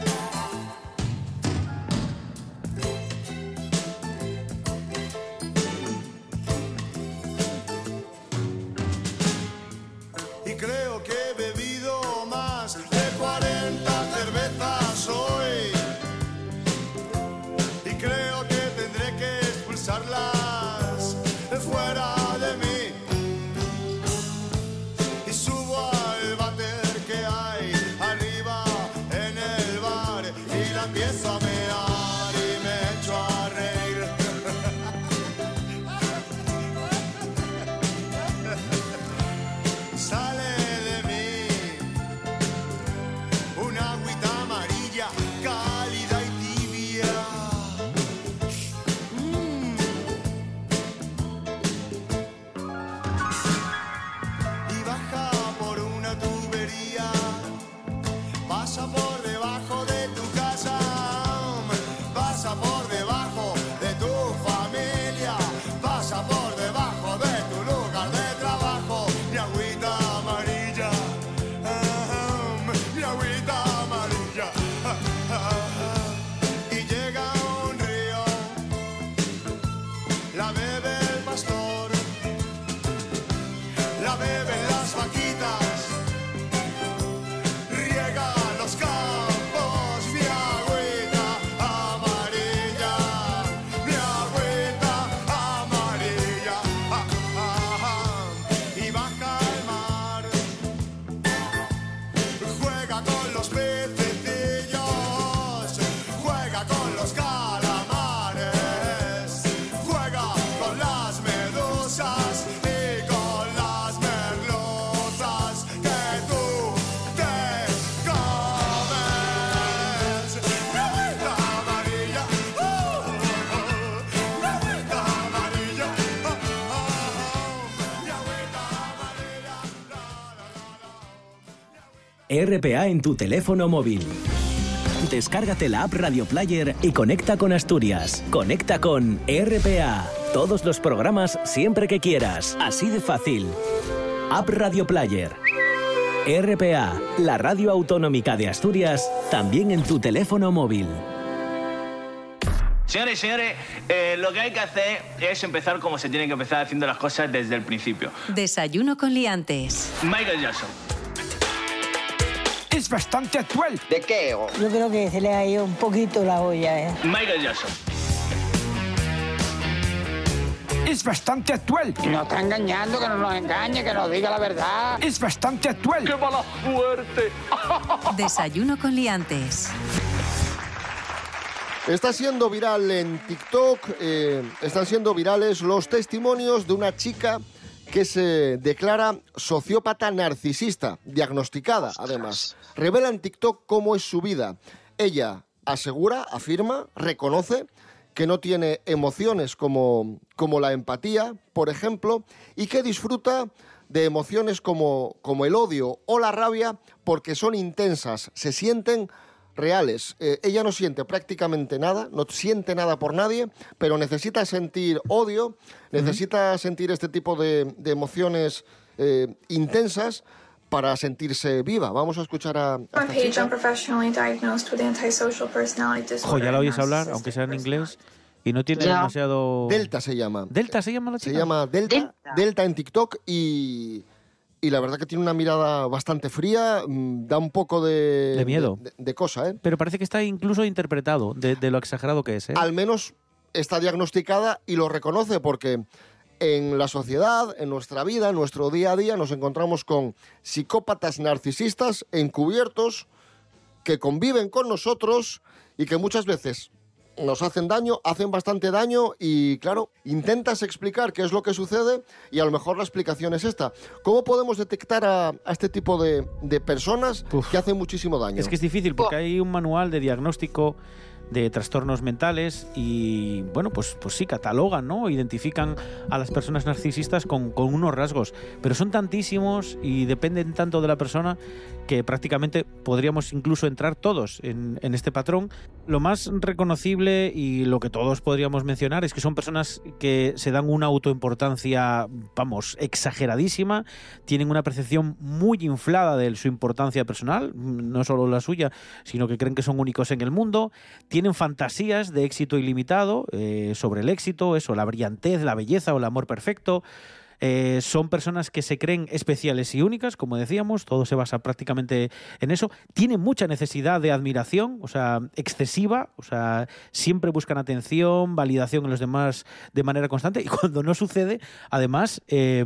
Y creo que he bebido más de cuarenta cervezas hoy. Y creo que tendré que expulsarlas de fuera de mí. Y subo al váter que hay arriba en el bar y la empiezo a mear y me echo a reír. Sale de mí una agüita amarilla, cálida y tibia. Mm. Y baja por una tubería, pasa por debajo de tu casa, pasa por debajo de tu familia, pasa por debajo de tu lugar de trabajo. Mi agüita amarilla, ah, mi agüita amarilla. Ah, ah, ah. Y llega a un río, la bebe el pastor, la beben las vaquitas, riega los campos. Mi agüita amarilla, mi agüita amarilla. Ah, ah, ah. Y baja al mar, juega con los pececillos, juega con los calamares, juega con las medusas y con las merluzas que tú te comes. Mi agüita amarilla, oh, oh, oh. Mi agüita amarilla, oh, oh, oh. Mi agüita amarilla. R P A en tu teléfono móvil. Descárgate la app Radio Player y conecta con Asturias. Conecta con R P A. Todos los programas siempre que quieras. Así de fácil. App Radio Player. R P A, la radio autonómica de Asturias, también en tu teléfono móvil. Señores y señores, eh, lo que hay que hacer es empezar como se tienen que empezar haciendo las cosas desde el principio. Desayuno con liantes. Michael Jackson. Es bastante actual. ¿De qué? Yo creo que se le ha ido un poquito la olla, ¿eh? Michael Jackson. Es bastante actual. Que nos está engañando, que no nos engañe, que nos diga la verdad. Es bastante actual. ¡Qué mala suerte! Desayuno con liantes. Está siendo viral en TikTok, eh, están siendo virales los testimonios de una chica que se declara sociópata narcisista, diagnosticada además. Revela en TikTok cómo es su vida. Ella asegura, afirma, reconoce que no tiene emociones como, como la empatía, por ejemplo, y que disfruta de emociones como, como el odio o la rabia porque son intensas, se sienten reales. Eh, ella no siente prácticamente nada, no siente nada por nadie, pero necesita sentir odio, necesita sentir este tipo de, de emociones eh, intensas para sentirse viva. Vamos a escuchar a, a esta chica. Jo, ya la oyes hablar, aunque sea en inglés, y no tiene Ya. demasiado... Delta se llama. ¿Delta se llama la chica? Se llama Delta, Delta. Delta en TikTok y, y la verdad que tiene una mirada bastante fría, mm, da un poco de... De miedo. De, de cosa, ¿eh? Pero parece que está incluso interpretado de, de lo exagerado que es, ¿eh? Al menos está diagnosticada y lo reconoce porque en la sociedad, en nuestra vida, en nuestro día a día, nos encontramos con psicópatas narcisistas encubiertos que conviven con nosotros y que muchas veces nos hacen daño, hacen bastante daño y, claro, intentas explicar qué es lo que sucede y a lo mejor la explicación es esta. ¿Cómo podemos detectar a, a este tipo de, de personas Uf. que hacen muchísimo daño? Es que es difícil porque hay un manual de diagnóstico de trastornos mentales y, bueno, pues, pues sí, catalogan, ¿no? Identifican a las personas narcisistas con, con unos rasgos, pero son tantísimos y dependen tanto de la persona que prácticamente podríamos incluso entrar todos en, en este patrón. Lo más reconocible y lo que todos podríamos mencionar es que son personas que se dan una autoimportancia, vamos, exageradísima, tienen una percepción muy inflada de su importancia personal, no solo la suya, sino que creen que son únicos en el mundo, tienen fantasías de éxito ilimitado, eh, sobre el éxito, eso, la brillantez, la belleza o el amor perfecto. Eh, son personas que se creen especiales y únicas, como decíamos, todo se basa prácticamente en eso. Tienen mucha necesidad de admiración, o sea, excesiva, o sea, siempre buscan atención, validación en los demás de manera constante, y cuando no sucede, además, eh,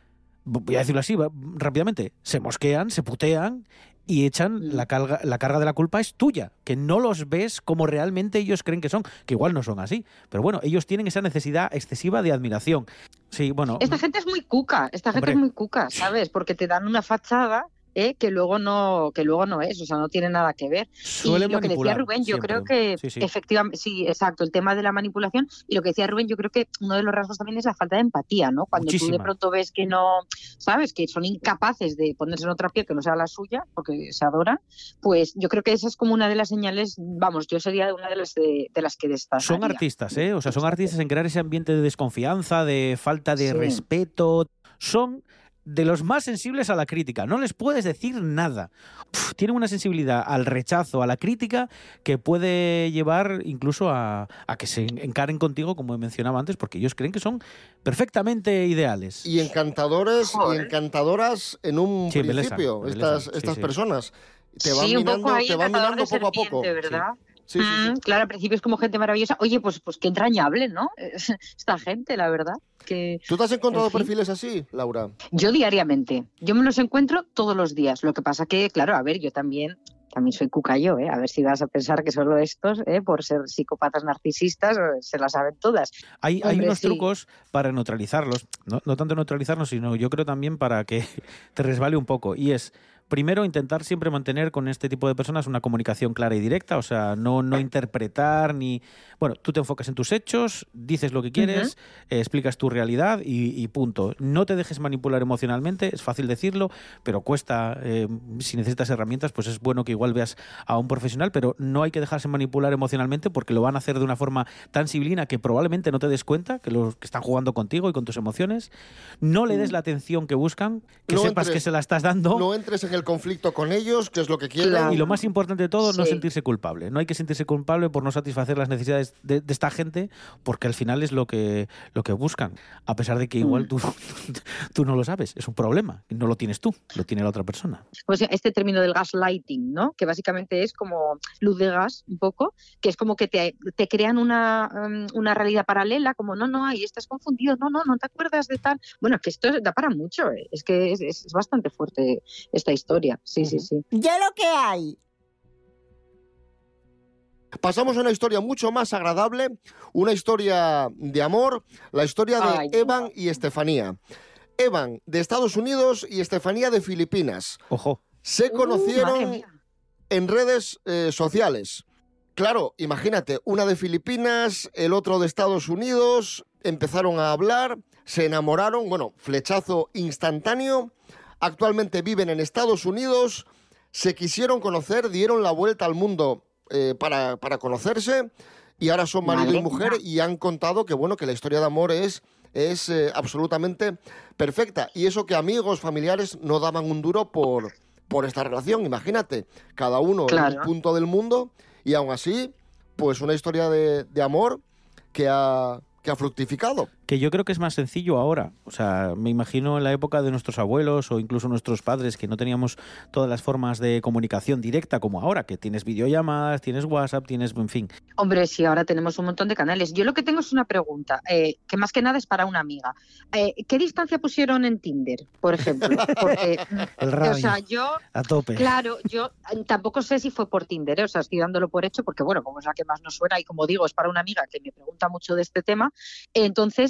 voy a decirlo así rápidamente, se mosquean, se putean y echan la carga, la carga de la culpa es tuya, que no los ves como realmente ellos creen que son, que igual no son así, pero bueno, ellos tienen esa necesidad excesiva de admiración. Sí, bueno. Esta gente es muy cuca, esta gente Hombre. es muy cuca, ¿sabes? Porque te dan una fachada ¿eh? que luego no que luego no es, o sea, no tiene nada que ver. Suelen y lo que decía Rubén, yo siempre. creo que Sí, sí. efectivamente, sí, exacto, el tema de la manipulación, y lo que decía Rubén, yo creo que uno de los rasgos también es la falta de empatía, ¿no? Cuando tú Muchísima. de pronto ves que no, sabes, que son incapaces de ponerse en otra piel que no sea la suya, porque se adoran, pues yo creo que esa es como una de las señales, vamos, yo sería una de las de, de las que destacaría. Son artistas, ¿eh? O sea, son artistas en crear ese ambiente de desconfianza, de falta de Sí. respeto. Son de los más sensibles a la crítica. No les puedes decir nada. Uf, tienen una sensibilidad al rechazo, a la crítica, que puede llevar incluso a, a que se encaren contigo, como mencionaba antes, porque ellos creen que son perfectamente ideales. Y encantadores y encantadoras en un Sí, embelesan, principio, embelesan, estas, sí, estas sí. personas. Te van Sí, un minando, poco ahí te van encantador minando de poco a poco. serpiente, ¿verdad? Sí, sí, sí. Mm, claro, al principio es como gente maravillosa. Oye, pues, pues qué entrañable, ¿no? Esta gente, la verdad. Que, ¿Tú te has encontrado en fin. perfiles así, Laura? Yo diariamente. Yo me los encuentro todos los días. Lo que pasa que, claro, a ver, yo también... También soy cuca yo, ¿eh? A ver si vas a pensar que solo estos, ¿eh? Por ser psicópatas narcisistas, se las saben todas. Hay, hay Hombre, unos sí. trucos para neutralizarlos, no, no tanto neutralizarlos, sino yo creo también para que te resbale un poco. Y es, primero, intentar siempre mantener con este tipo de personas una comunicación clara y directa, o sea, no, no interpretar ni... Bueno, tú te enfocas en tus hechos, dices lo que quieres, eh, explicas tu realidad y, y punto. No te dejes manipular emocionalmente, es fácil decirlo, pero cuesta, eh, si necesitas herramientas, pues es bueno que igual veas a un profesional, pero no hay que dejarse manipular emocionalmente porque lo van a hacer de una forma tan sibilina que probablemente no te des cuenta que los que están jugando contigo y con tus emociones. No le des la atención que buscan, que No sepas entres- que se la estás dando. No entres en el conflicto con ellos, que es lo que quieren. Y lo más importante de todo, no Sí. sentirse culpable. No hay que sentirse culpable por no satisfacer las necesidades de, de esta gente, porque al final es lo que, lo que buscan. A pesar de que igual tú, tú no lo sabes. Es un problema. No lo tienes tú, lo tiene la otra persona. Pues este término del gaslighting, ¿no? Que básicamente es como luz de gas, un poco, que es como que te, te crean una, um, una realidad paralela, como no, no, ahí estás confundido, no, no, no te acuerdas de tal. Bueno, es que esto da para mucho, ¿eh? Es que es, es bastante fuerte esta historia. Sí, sí, sí. Ya lo que hay. Pasamos a una historia mucho más agradable, una historia de amor, la historia de Ay, Evan y Estefanía. Evan de Estados Unidos y Estefanía de Filipinas. Ojo. Se Uh, conocieron madre mía. en redes eh, sociales. Claro, imagínate, una de Filipinas, el otro de Estados Unidos, empezaron a hablar, se enamoraron, bueno, flechazo instantáneo. Actualmente viven en Estados Unidos, se quisieron conocer, dieron la vuelta al mundo eh, para, para conocerse y ahora son marido Madre y mujer mía. y han contado que, bueno, que la historia de amor es, es eh, absolutamente perfecta. Y eso que amigos, familiares no daban un duro por, por esta relación. Imagínate, cada uno en Claro. un punto del mundo y aún así, pues una historia de, de amor que ha, que ha fructificado. Que yo creo que es más sencillo ahora. O sea, me imagino en la época de nuestros abuelos o incluso nuestros padres que no teníamos todas las formas de comunicación directa como ahora, que tienes videollamadas, tienes WhatsApp, tienes, en fin. Hombre, sí, ahora tenemos un montón de canales. Yo lo que tengo es una pregunta, eh, que más que nada es para una amiga. Eh, ¿Qué distancia pusieron en Tinder, por ejemplo? Porque, El radio, o sea, yo... a tope. Claro, yo eh, tampoco sé si fue por Tinder, ¿eh? O sea, estoy dándolo por hecho porque, bueno, como es la que más nos suena y como digo, es para una amiga que me pregunta mucho de este tema, entonces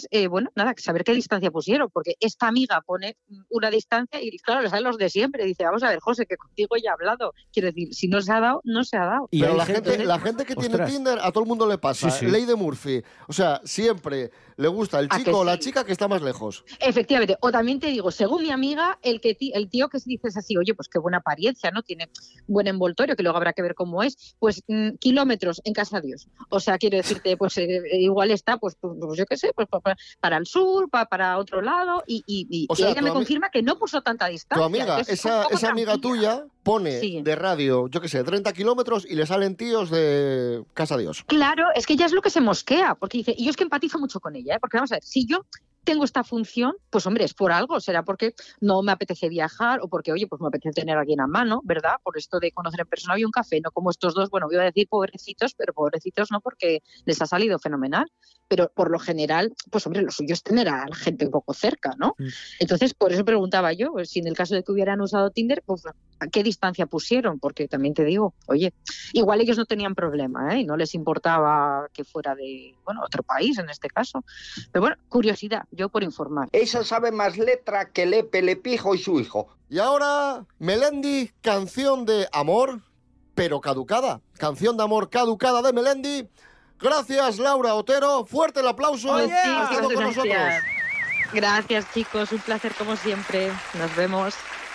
eh, bueno, nada, saber qué distancia pusieron, porque esta amiga pone una distancia y, claro, les salen los de siempre. Dice, vamos a ver, José, que contigo ya he hablado. Quiero decir, si no se ha dado, no se ha dado. Pero la gente, gente, la gente que Ostras. tiene Tinder, a todo el mundo le pasa. Sí, sí. Ley de Murphy. O sea, siempre le gusta el chico o la sí? chica que está más lejos. Efectivamente. O también te digo, según mi amiga, el, que el tío que dices así, oye, pues qué buena apariencia, ¿no? Tiene buen envoltorio, que luego habrá que ver cómo es. Pues mmm, kilómetros en casa de Dios. O sea, quiero decirte, pues eh, igual está, pues, pues, pues yo qué sé, pues para, para el sur, para, para otro lado, y, y, y, o sea, y ella me confirma que no puso tanta distancia. Tu amiga, esa, esa amiga tuya pone sí. de radio, yo qué sé, treinta kilómetros y le salen tíos de casa de Dios. Claro, es que ella es lo que se mosquea, porque dice, y yo es que empatizo mucho con ella, ¿eh? Porque vamos a ver, si yo tengo esta función, pues hombre, es por algo, será porque no me apetece viajar o porque, oye, pues me apetece tener a alguien a mano, ¿verdad? Por esto de conocer en persona y un café, no como estos dos, bueno, iba a decir pobrecitos, pero pobrecitos no, porque les ha salido fenomenal, pero por lo general, pues hombre, lo suyo es tener a la gente un poco cerca, ¿no? Mm. Entonces, por eso preguntaba yo, pues, si en el caso de que hubieran usado Tinder, pues ¿a qué distancia pusieron? Porque también te digo, oye, igual ellos no tenían problema, ¿eh? Y no les importaba que fuera de, bueno, otro país en este caso, pero bueno, curiosidad, yo por informar. Esa sabe más letra que Lepe, Lepijo y su hijo. Y ahora, Melendi, canción de amor, pero caducada. Canción de amor caducada de Melendi. Gracias, Laura Otero. Fuerte el aplauso. Oh, yeah. Ha estado con nosotros. Gracias, chicos. Un placer como siempre. Nos vemos.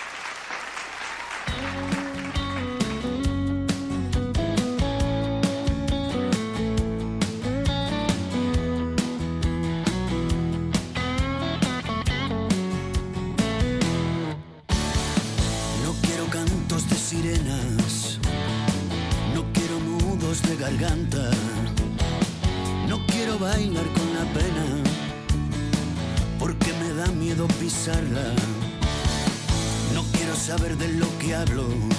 Sirenas, no quiero nudos de garganta, no quiero bailar con la pena, porque me da miedo pisarla. No quiero saber de lo que hablo,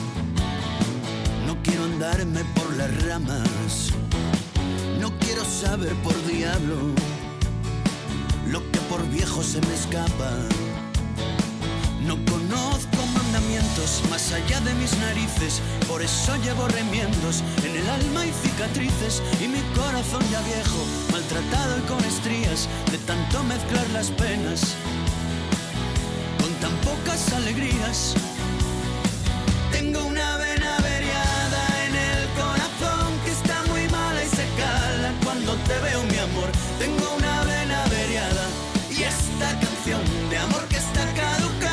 no quiero andarme por las ramas, no quiero saber por diablo lo que por viejo se me escapa. No conozco mandamientos más allá de mis narices, por eso llevo remiendos en el alma y cicatrices, y mi corazón ya viejo, maltratado y con estrías, de tanto mezclar las penas con tan pocas alegrías. Tengo una vena averiada en el corazón que está muy mala y se cala cuando te veo, mi amor. Tengo una vena averiada y esta canción de amor que está caducada.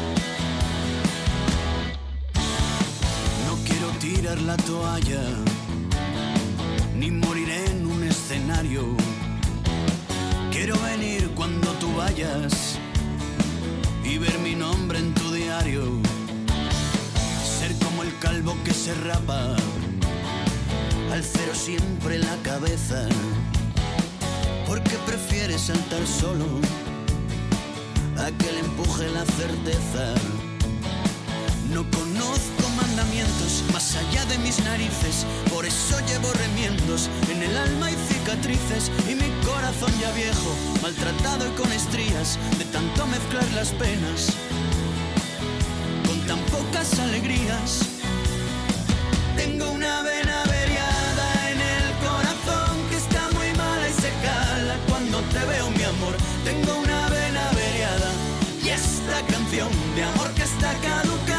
Tirar la toalla, ni moriré en un escenario. Quiero venir cuando tú vayas y ver mi nombre en tu diario. Ser como el calvo que se rapa, al cero siempre la cabeza, porque prefiere saltar solo a que le empuje la certeza. No conozco mandamientos más allá de mis narices, por eso llevo remiendos en el alma y cicatrices, y mi corazón ya viejo, maltratado y con estrías, de tanto mezclar las penas con tan pocas alegrías. Tengo una vena averiada en el corazón que está muy mala y se cala cuando te veo, mi amor. Tengo una vena averiada y esta canción de amor que está caducada.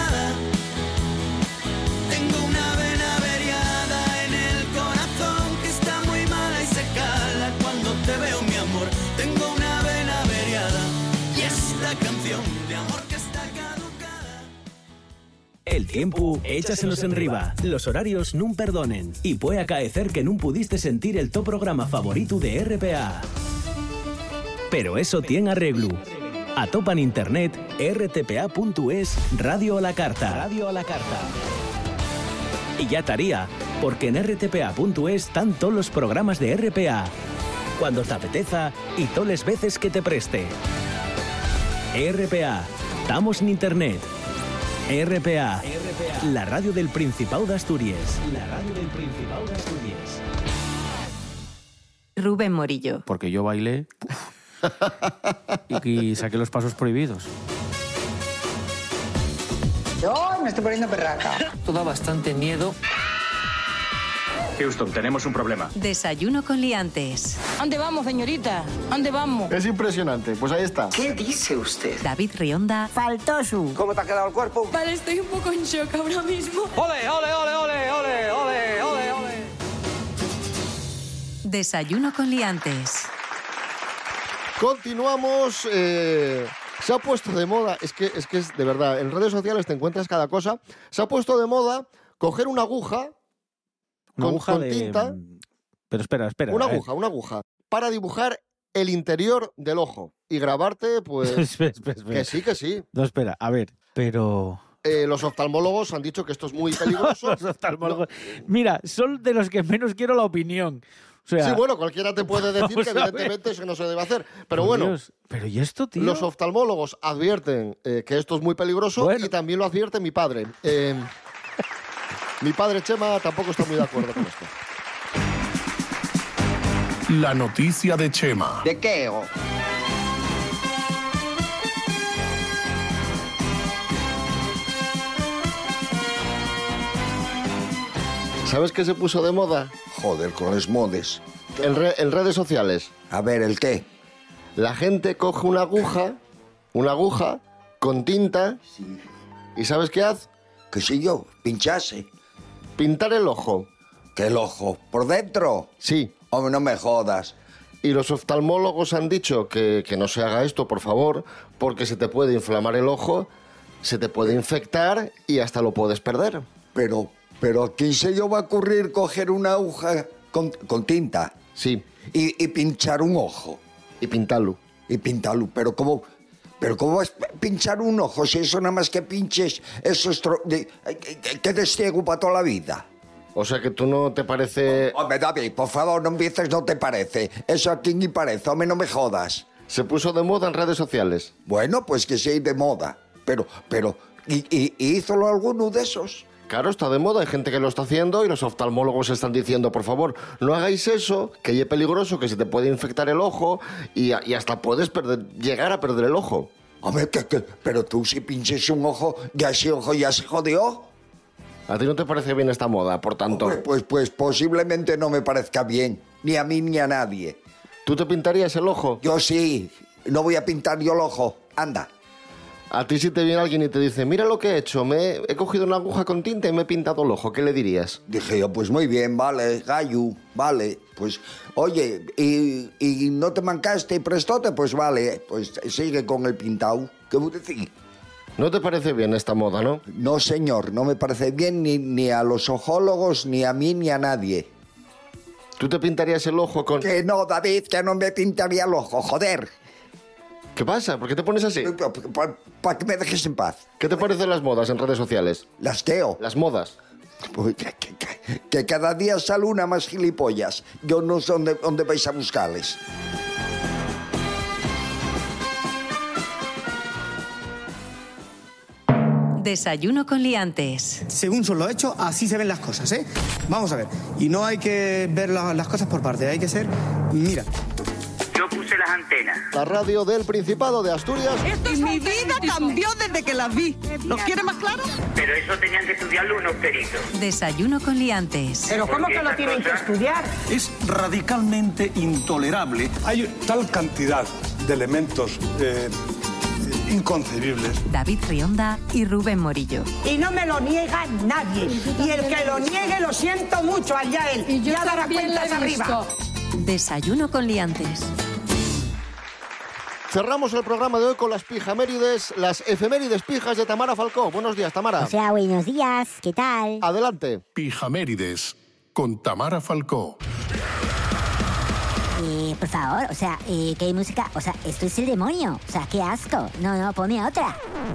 Tengo una vena averiada en el corazón que está muy mala y se cala cuando te veo, mi amor. Tengo una vena averiada y esta canción de amor que está caducada. El tiempo, échasenos en riba. Los horarios nun perdonen. Y puede acaecer que nun pudiste sentir el to programa favorito de R P A. Pero eso tiene arreglo. Atopa en internet r t p a punto es Radio a la Carta. Radio a la Carta. Y ya estaría, porque en r t p a punto es están todos los programas de R P A, cuando te apeteza y todas las veces que te preste. R P A, estamos en internet. R P A, la radio del Principado de Asturias. La radio del Principado de Asturias. Rubén Morillo. Porque yo bailé y, y saqué los pasos prohibidos. Yo me estoy poniendo perraca. Todo da bastante miedo. Houston, tenemos un problema. Desayuno con liantes. ¿Dónde vamos, señorita? ¿Dónde vamos? Es impresionante. Pues ahí está. ¿Qué dice usted? David Rionda. Faltoso. ¿Cómo te ha quedado el cuerpo? Vale, estoy un poco en shock ahora mismo. ¡Ole, ole, ole, ole, ole, ole, ole, ole! Desayuno con liantes. Continuamos. Eh, se ha puesto de moda, es que, es que es de verdad, en redes sociales te encuentras cada cosa. Se ha puesto de moda coger una aguja, una con, aguja con de... tinta. Pero espera, espera. Una aguja, una aguja. Para dibujar el interior del ojo. Y grabarte, pues... espera, espera, espera. Que sí, que sí. No, espera, a ver, pero... Eh, los oftalmólogos han dicho que esto es muy peligroso. Los oftalmólogos... No. Mira, son de los que menos quiero la opinión. O sea, sí, bueno, cualquiera te puede decir que evidentemente eso no se debe hacer. Pero oh, bueno, Dios. Pero ¿y esto, tío? Los oftalmólogos advierten eh, que esto es muy peligroso bueno. Y también lo advierte mi padre. Eh, mi padre, Chema, tampoco está muy de acuerdo con esto. La noticia de Chema. ¿De qué? Oh? ¿Sabes qué se puso de moda? Joder, con los modes. En, re en redes sociales. A ver, ¿el qué? La gente coge una aguja, una aguja con tinta. Sí. ¿Y sabes qué hace? ¿Qué sé yo? Pinchase. Pintar el ojo. ¿Qué el ojo? ¿Por dentro? Sí. Hombre, no me jodas. Y los oftalmólogos han dicho que, que no se haga esto, por favor, porque se te puede inflamar el ojo, se te puede infectar y hasta lo puedes perder. Pero... Pero ¿a quién se yo va a ocurrir coger una aguja con, con tinta? Sí. Y, y pinchar un ojo. Y pintarlo. Y pintarlo. Pero ¿cómo, pero ¿cómo vas a pinchar un ojo si eso nada más que pinches eso es de, que te ciego para toda la vida? O sea que tú no te parece... Hombre, David, por favor, no empieces, no te parece. Eso aquí ni parece, hombre, no me jodas. Se puso de moda en redes sociales. Bueno, pues que sí, de moda. Pero, pero, ¿y, y, y hizo alguno de esos? Claro, está de moda, hay gente que lo está haciendo y los oftalmólogos están diciendo, por favor, no hagáis eso, que es peligroso, que se te puede infectar el ojo y, y hasta puedes perder, llegar a perder el ojo. Hombre, que, que, pero tú si pinches un ojo, ya ese ojo ya se jodió. ¿A ti no te parece bien esta moda, por tanto? Hombre, pues, pues posiblemente no me parezca bien, ni a mí ni a nadie. ¿Tú te pintarías el ojo? Yo sí, no voy a pintar yo el ojo, anda. A ti si te viene alguien y te dice, mira lo que he hecho, me he, he cogido una aguja con tinta y me he pintado el ojo, ¿qué le dirías? Dije yo, pues muy bien, vale, gallo, vale, pues, oye, y, y no te mancaste y prestote, pues vale, pues sigue con el pintado, ¿qué voy a decir? ¿No te parece bien esta moda, no? No, señor, no me parece bien ni, ni a los ojólogos, ni a mí, ni a nadie. ¿Tú te pintarías el ojo con...? Que no, David, que no me pintaría el ojo, joder. ¿Qué pasa? ¿Por qué te pones así? Para pa que me dejes en paz. ¿Qué te parecen las modas en redes sociales? ¿Las queo? Las modas. Pues que, que, que, que cada día sale una más gilipollas. Yo no sé dónde, dónde vais a buscarles. Desayuno con liantes. Según son los hechos, así se ven las cosas, ¿eh? Vamos a ver. Y no hay que ver la, las cosas por partes, hay que ser... Mira... Yo puse las antenas. La radio del Principado de Asturias. Esto es mi vida cambió desde que las vi. ¿Lo quiere más claro? Pero eso tenían que estudiarlo unos peritos. Desayuno con liantes. ¿Pero cómo que lo tienen que estudiar? Es radicalmente intolerable. Hay tal cantidad de elementos eh, inconcebibles. David Rionda y Rubén Morillo. Y no me lo niega nadie. Y el que lo niegue lo siento mucho, allá él. Y yo ya dará cuentas arriba. Desayuno con liantes. Cerramos el programa de hoy con las pijamérides, las efemérides pijas de Tamara Falcó. Buenos días, Tamara. O sea, buenos días, ¿qué tal? Adelante. Pijamérides con Tamara Falcó. Eh, por favor, o sea, eh, ¿qué música? O sea, esto es el demonio. O sea, qué asco. No, no, ponme otra.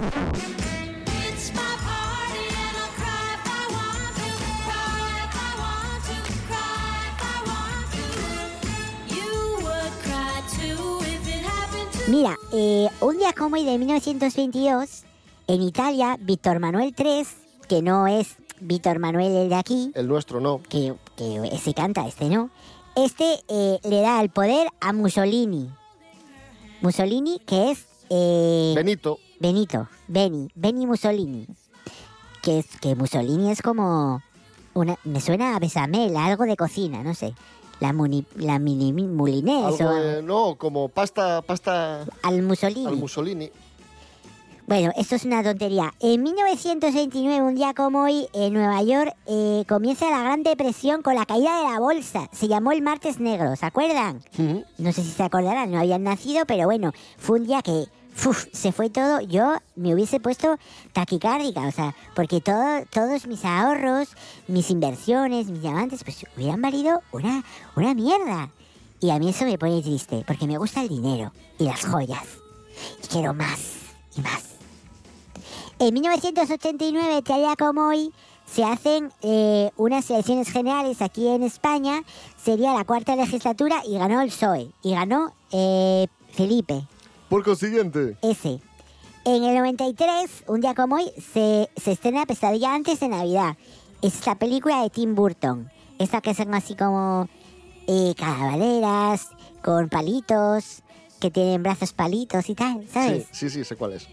Mira, eh, un día como hoy de mil novecientos veintidós, en Italia, Víctor Manuel tercero, que no es Víctor Manuel el de aquí... El nuestro no. Que, que ese canta, este no. Este eh, le da el poder a Mussolini. Mussolini, que es... Eh, Benito. Benito, Beni, Beni Mussolini. Que, es, que Mussolini es como... una, me suena a besamel, a algo de cocina, no sé. La, muni, la mini mulinés Algo o... de- no, como pasta... pasta Al Mussolini. Al Mussolini. Bueno, esto es una tontería. En mil novecientos veintinueve, un día como hoy, en Nueva York, eh, comienza la Gran Depresión con la caída de la bolsa. Se llamó el Martes Negro, ¿se acuerdan? Uh-huh. No sé si se acordarán, no habían nacido, pero bueno, fue un día que uf, se fue todo. Yo me hubiese puesto taquicárdica, o sea, porque todo, todos mis ahorros, mis inversiones, mis diamantes, pues hubieran valido una, una mierda. Y a mí eso me pone triste, porque me gusta el dinero y las joyas. Y quiero más y más. En mil novecientos ochenta y nueve, tal día como hoy, se hacen eh, unas elecciones generales aquí en España. Sería la cuarta legislatura y ganó el P S O E. Y ganó eh, Felipe. Por consiguiente. Ese. En el noventa y tres, un día como hoy, se, se estrena Pesadilla antes de Navidad. Es esta película de Tim Burton. Esta que son así como eh, calavaleras, con palitos, que tienen brazos palitos y tal, ¿sabes? Sí, sí, sí, sé cuál es.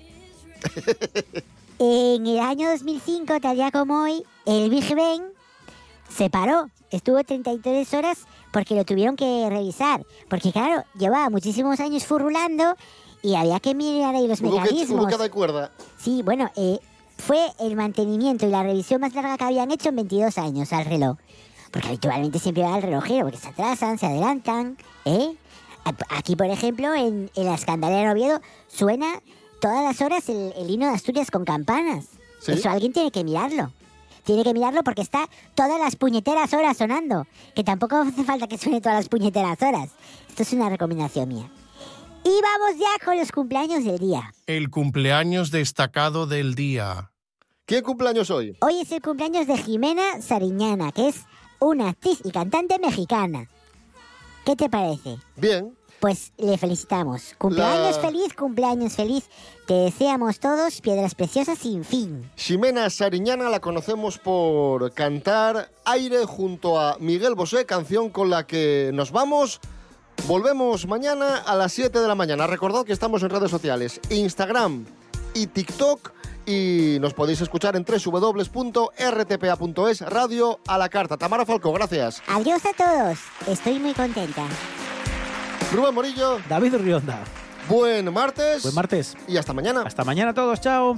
En el año dos mil cinco, tal día como hoy, el Big Ben se paró. Estuvo treinta y tres horas porque lo tuvieron que revisar. Porque claro, llevaba muchísimos años furulando y había que mirar ahí los Hubo que, mecanismos. hubo que dar cuerda. Sí, bueno, eh, fue el mantenimiento y la revisión más larga que habían hecho en veintidós años al reloj. Porque habitualmente siempre va al relojero, porque se atrasan, se adelantan, ¿eh? Aquí, por ejemplo, en, en la Escandalera de Oviedo, suena todas las horas el, el himno de Asturias con campanas. ¿Sí? Eso alguien tiene que mirarlo. Tiene que mirarlo porque está todas las puñeteras horas sonando. Que tampoco hace falta que suene todas las puñeteras horas. Esto es una recomendación mía. Y vamos ya con los cumpleaños del día. El cumpleaños destacado del día. ¿Quién cumpleaños hoy? Hoy es el cumpleaños de Jimena Sariñana, que es una actriz y cantante mexicana. ¿Qué te parece? Bien. Pues le felicitamos. Cumpleaños La- feliz, cumpleaños feliz. Te deseamos todos piedras preciosas sin fin. Ximena Sariñana la conocemos por cantar Aire junto a Miguel Bosé, canción con la que nos vamos. Volvemos mañana a las siete de la mañana. Recordad que estamos en redes sociales, Instagram y TikTok, y nos podéis escuchar en doble u doble u doble u punto r t p a punto es, radio a la carta. Tamara Falcó, gracias. Adiós a todos. Estoy muy contenta. Rubén Morillo. David Rionda. Buen martes. Buen martes. Y hasta mañana. Hasta mañana a todos. Chao.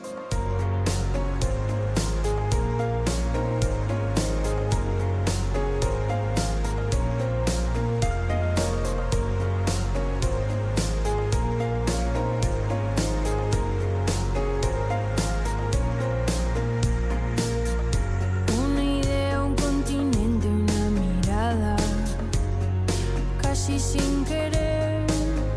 Una idea, un continente, una mirada, casi sin querer.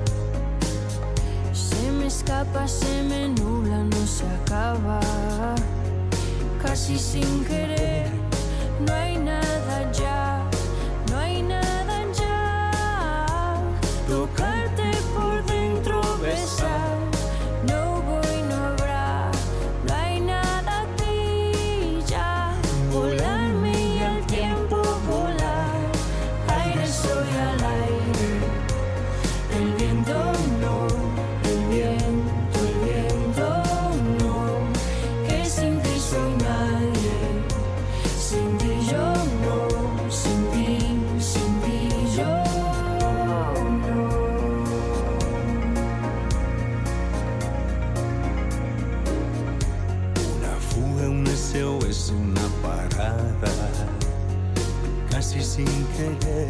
Se me escapa, se me nubla, no se acaba, casi sin querer. No hay nada ya, no hay nada ya. Tocarte por dentro, besar. No voy, no habrá, no hay nada aquí ya. Volarme y al tiempo volar. Aire soy al aire. El viento no, el viento, el viento no. Que sin ti soy nadie. Sin ti yo no, sin ti, sin ti yo no. Una fuga, un S O S, una parada, casi sin querer.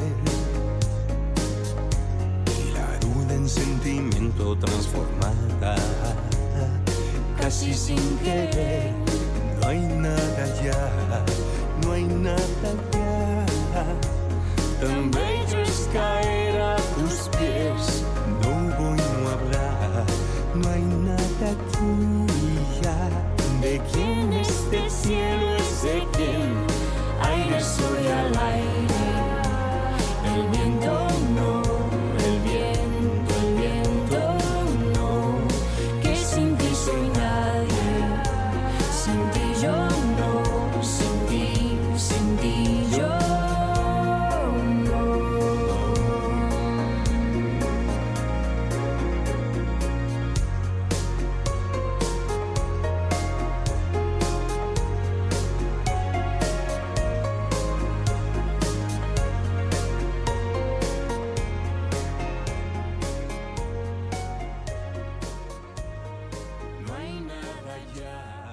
Y la duda en sentimiento transformada, casi sin querer. No hay nada ya, no hay nada ya. Tan bello es caer a tus pies. No voy, no hablar, no hay nada aquí ya. ¿De quién este cielo es de quién? Aire soy al aire. El viento no, el viento, el viento no. Que sin ti soy nadie. Sin ti yo no, sin ti, sin ti yo no. allá.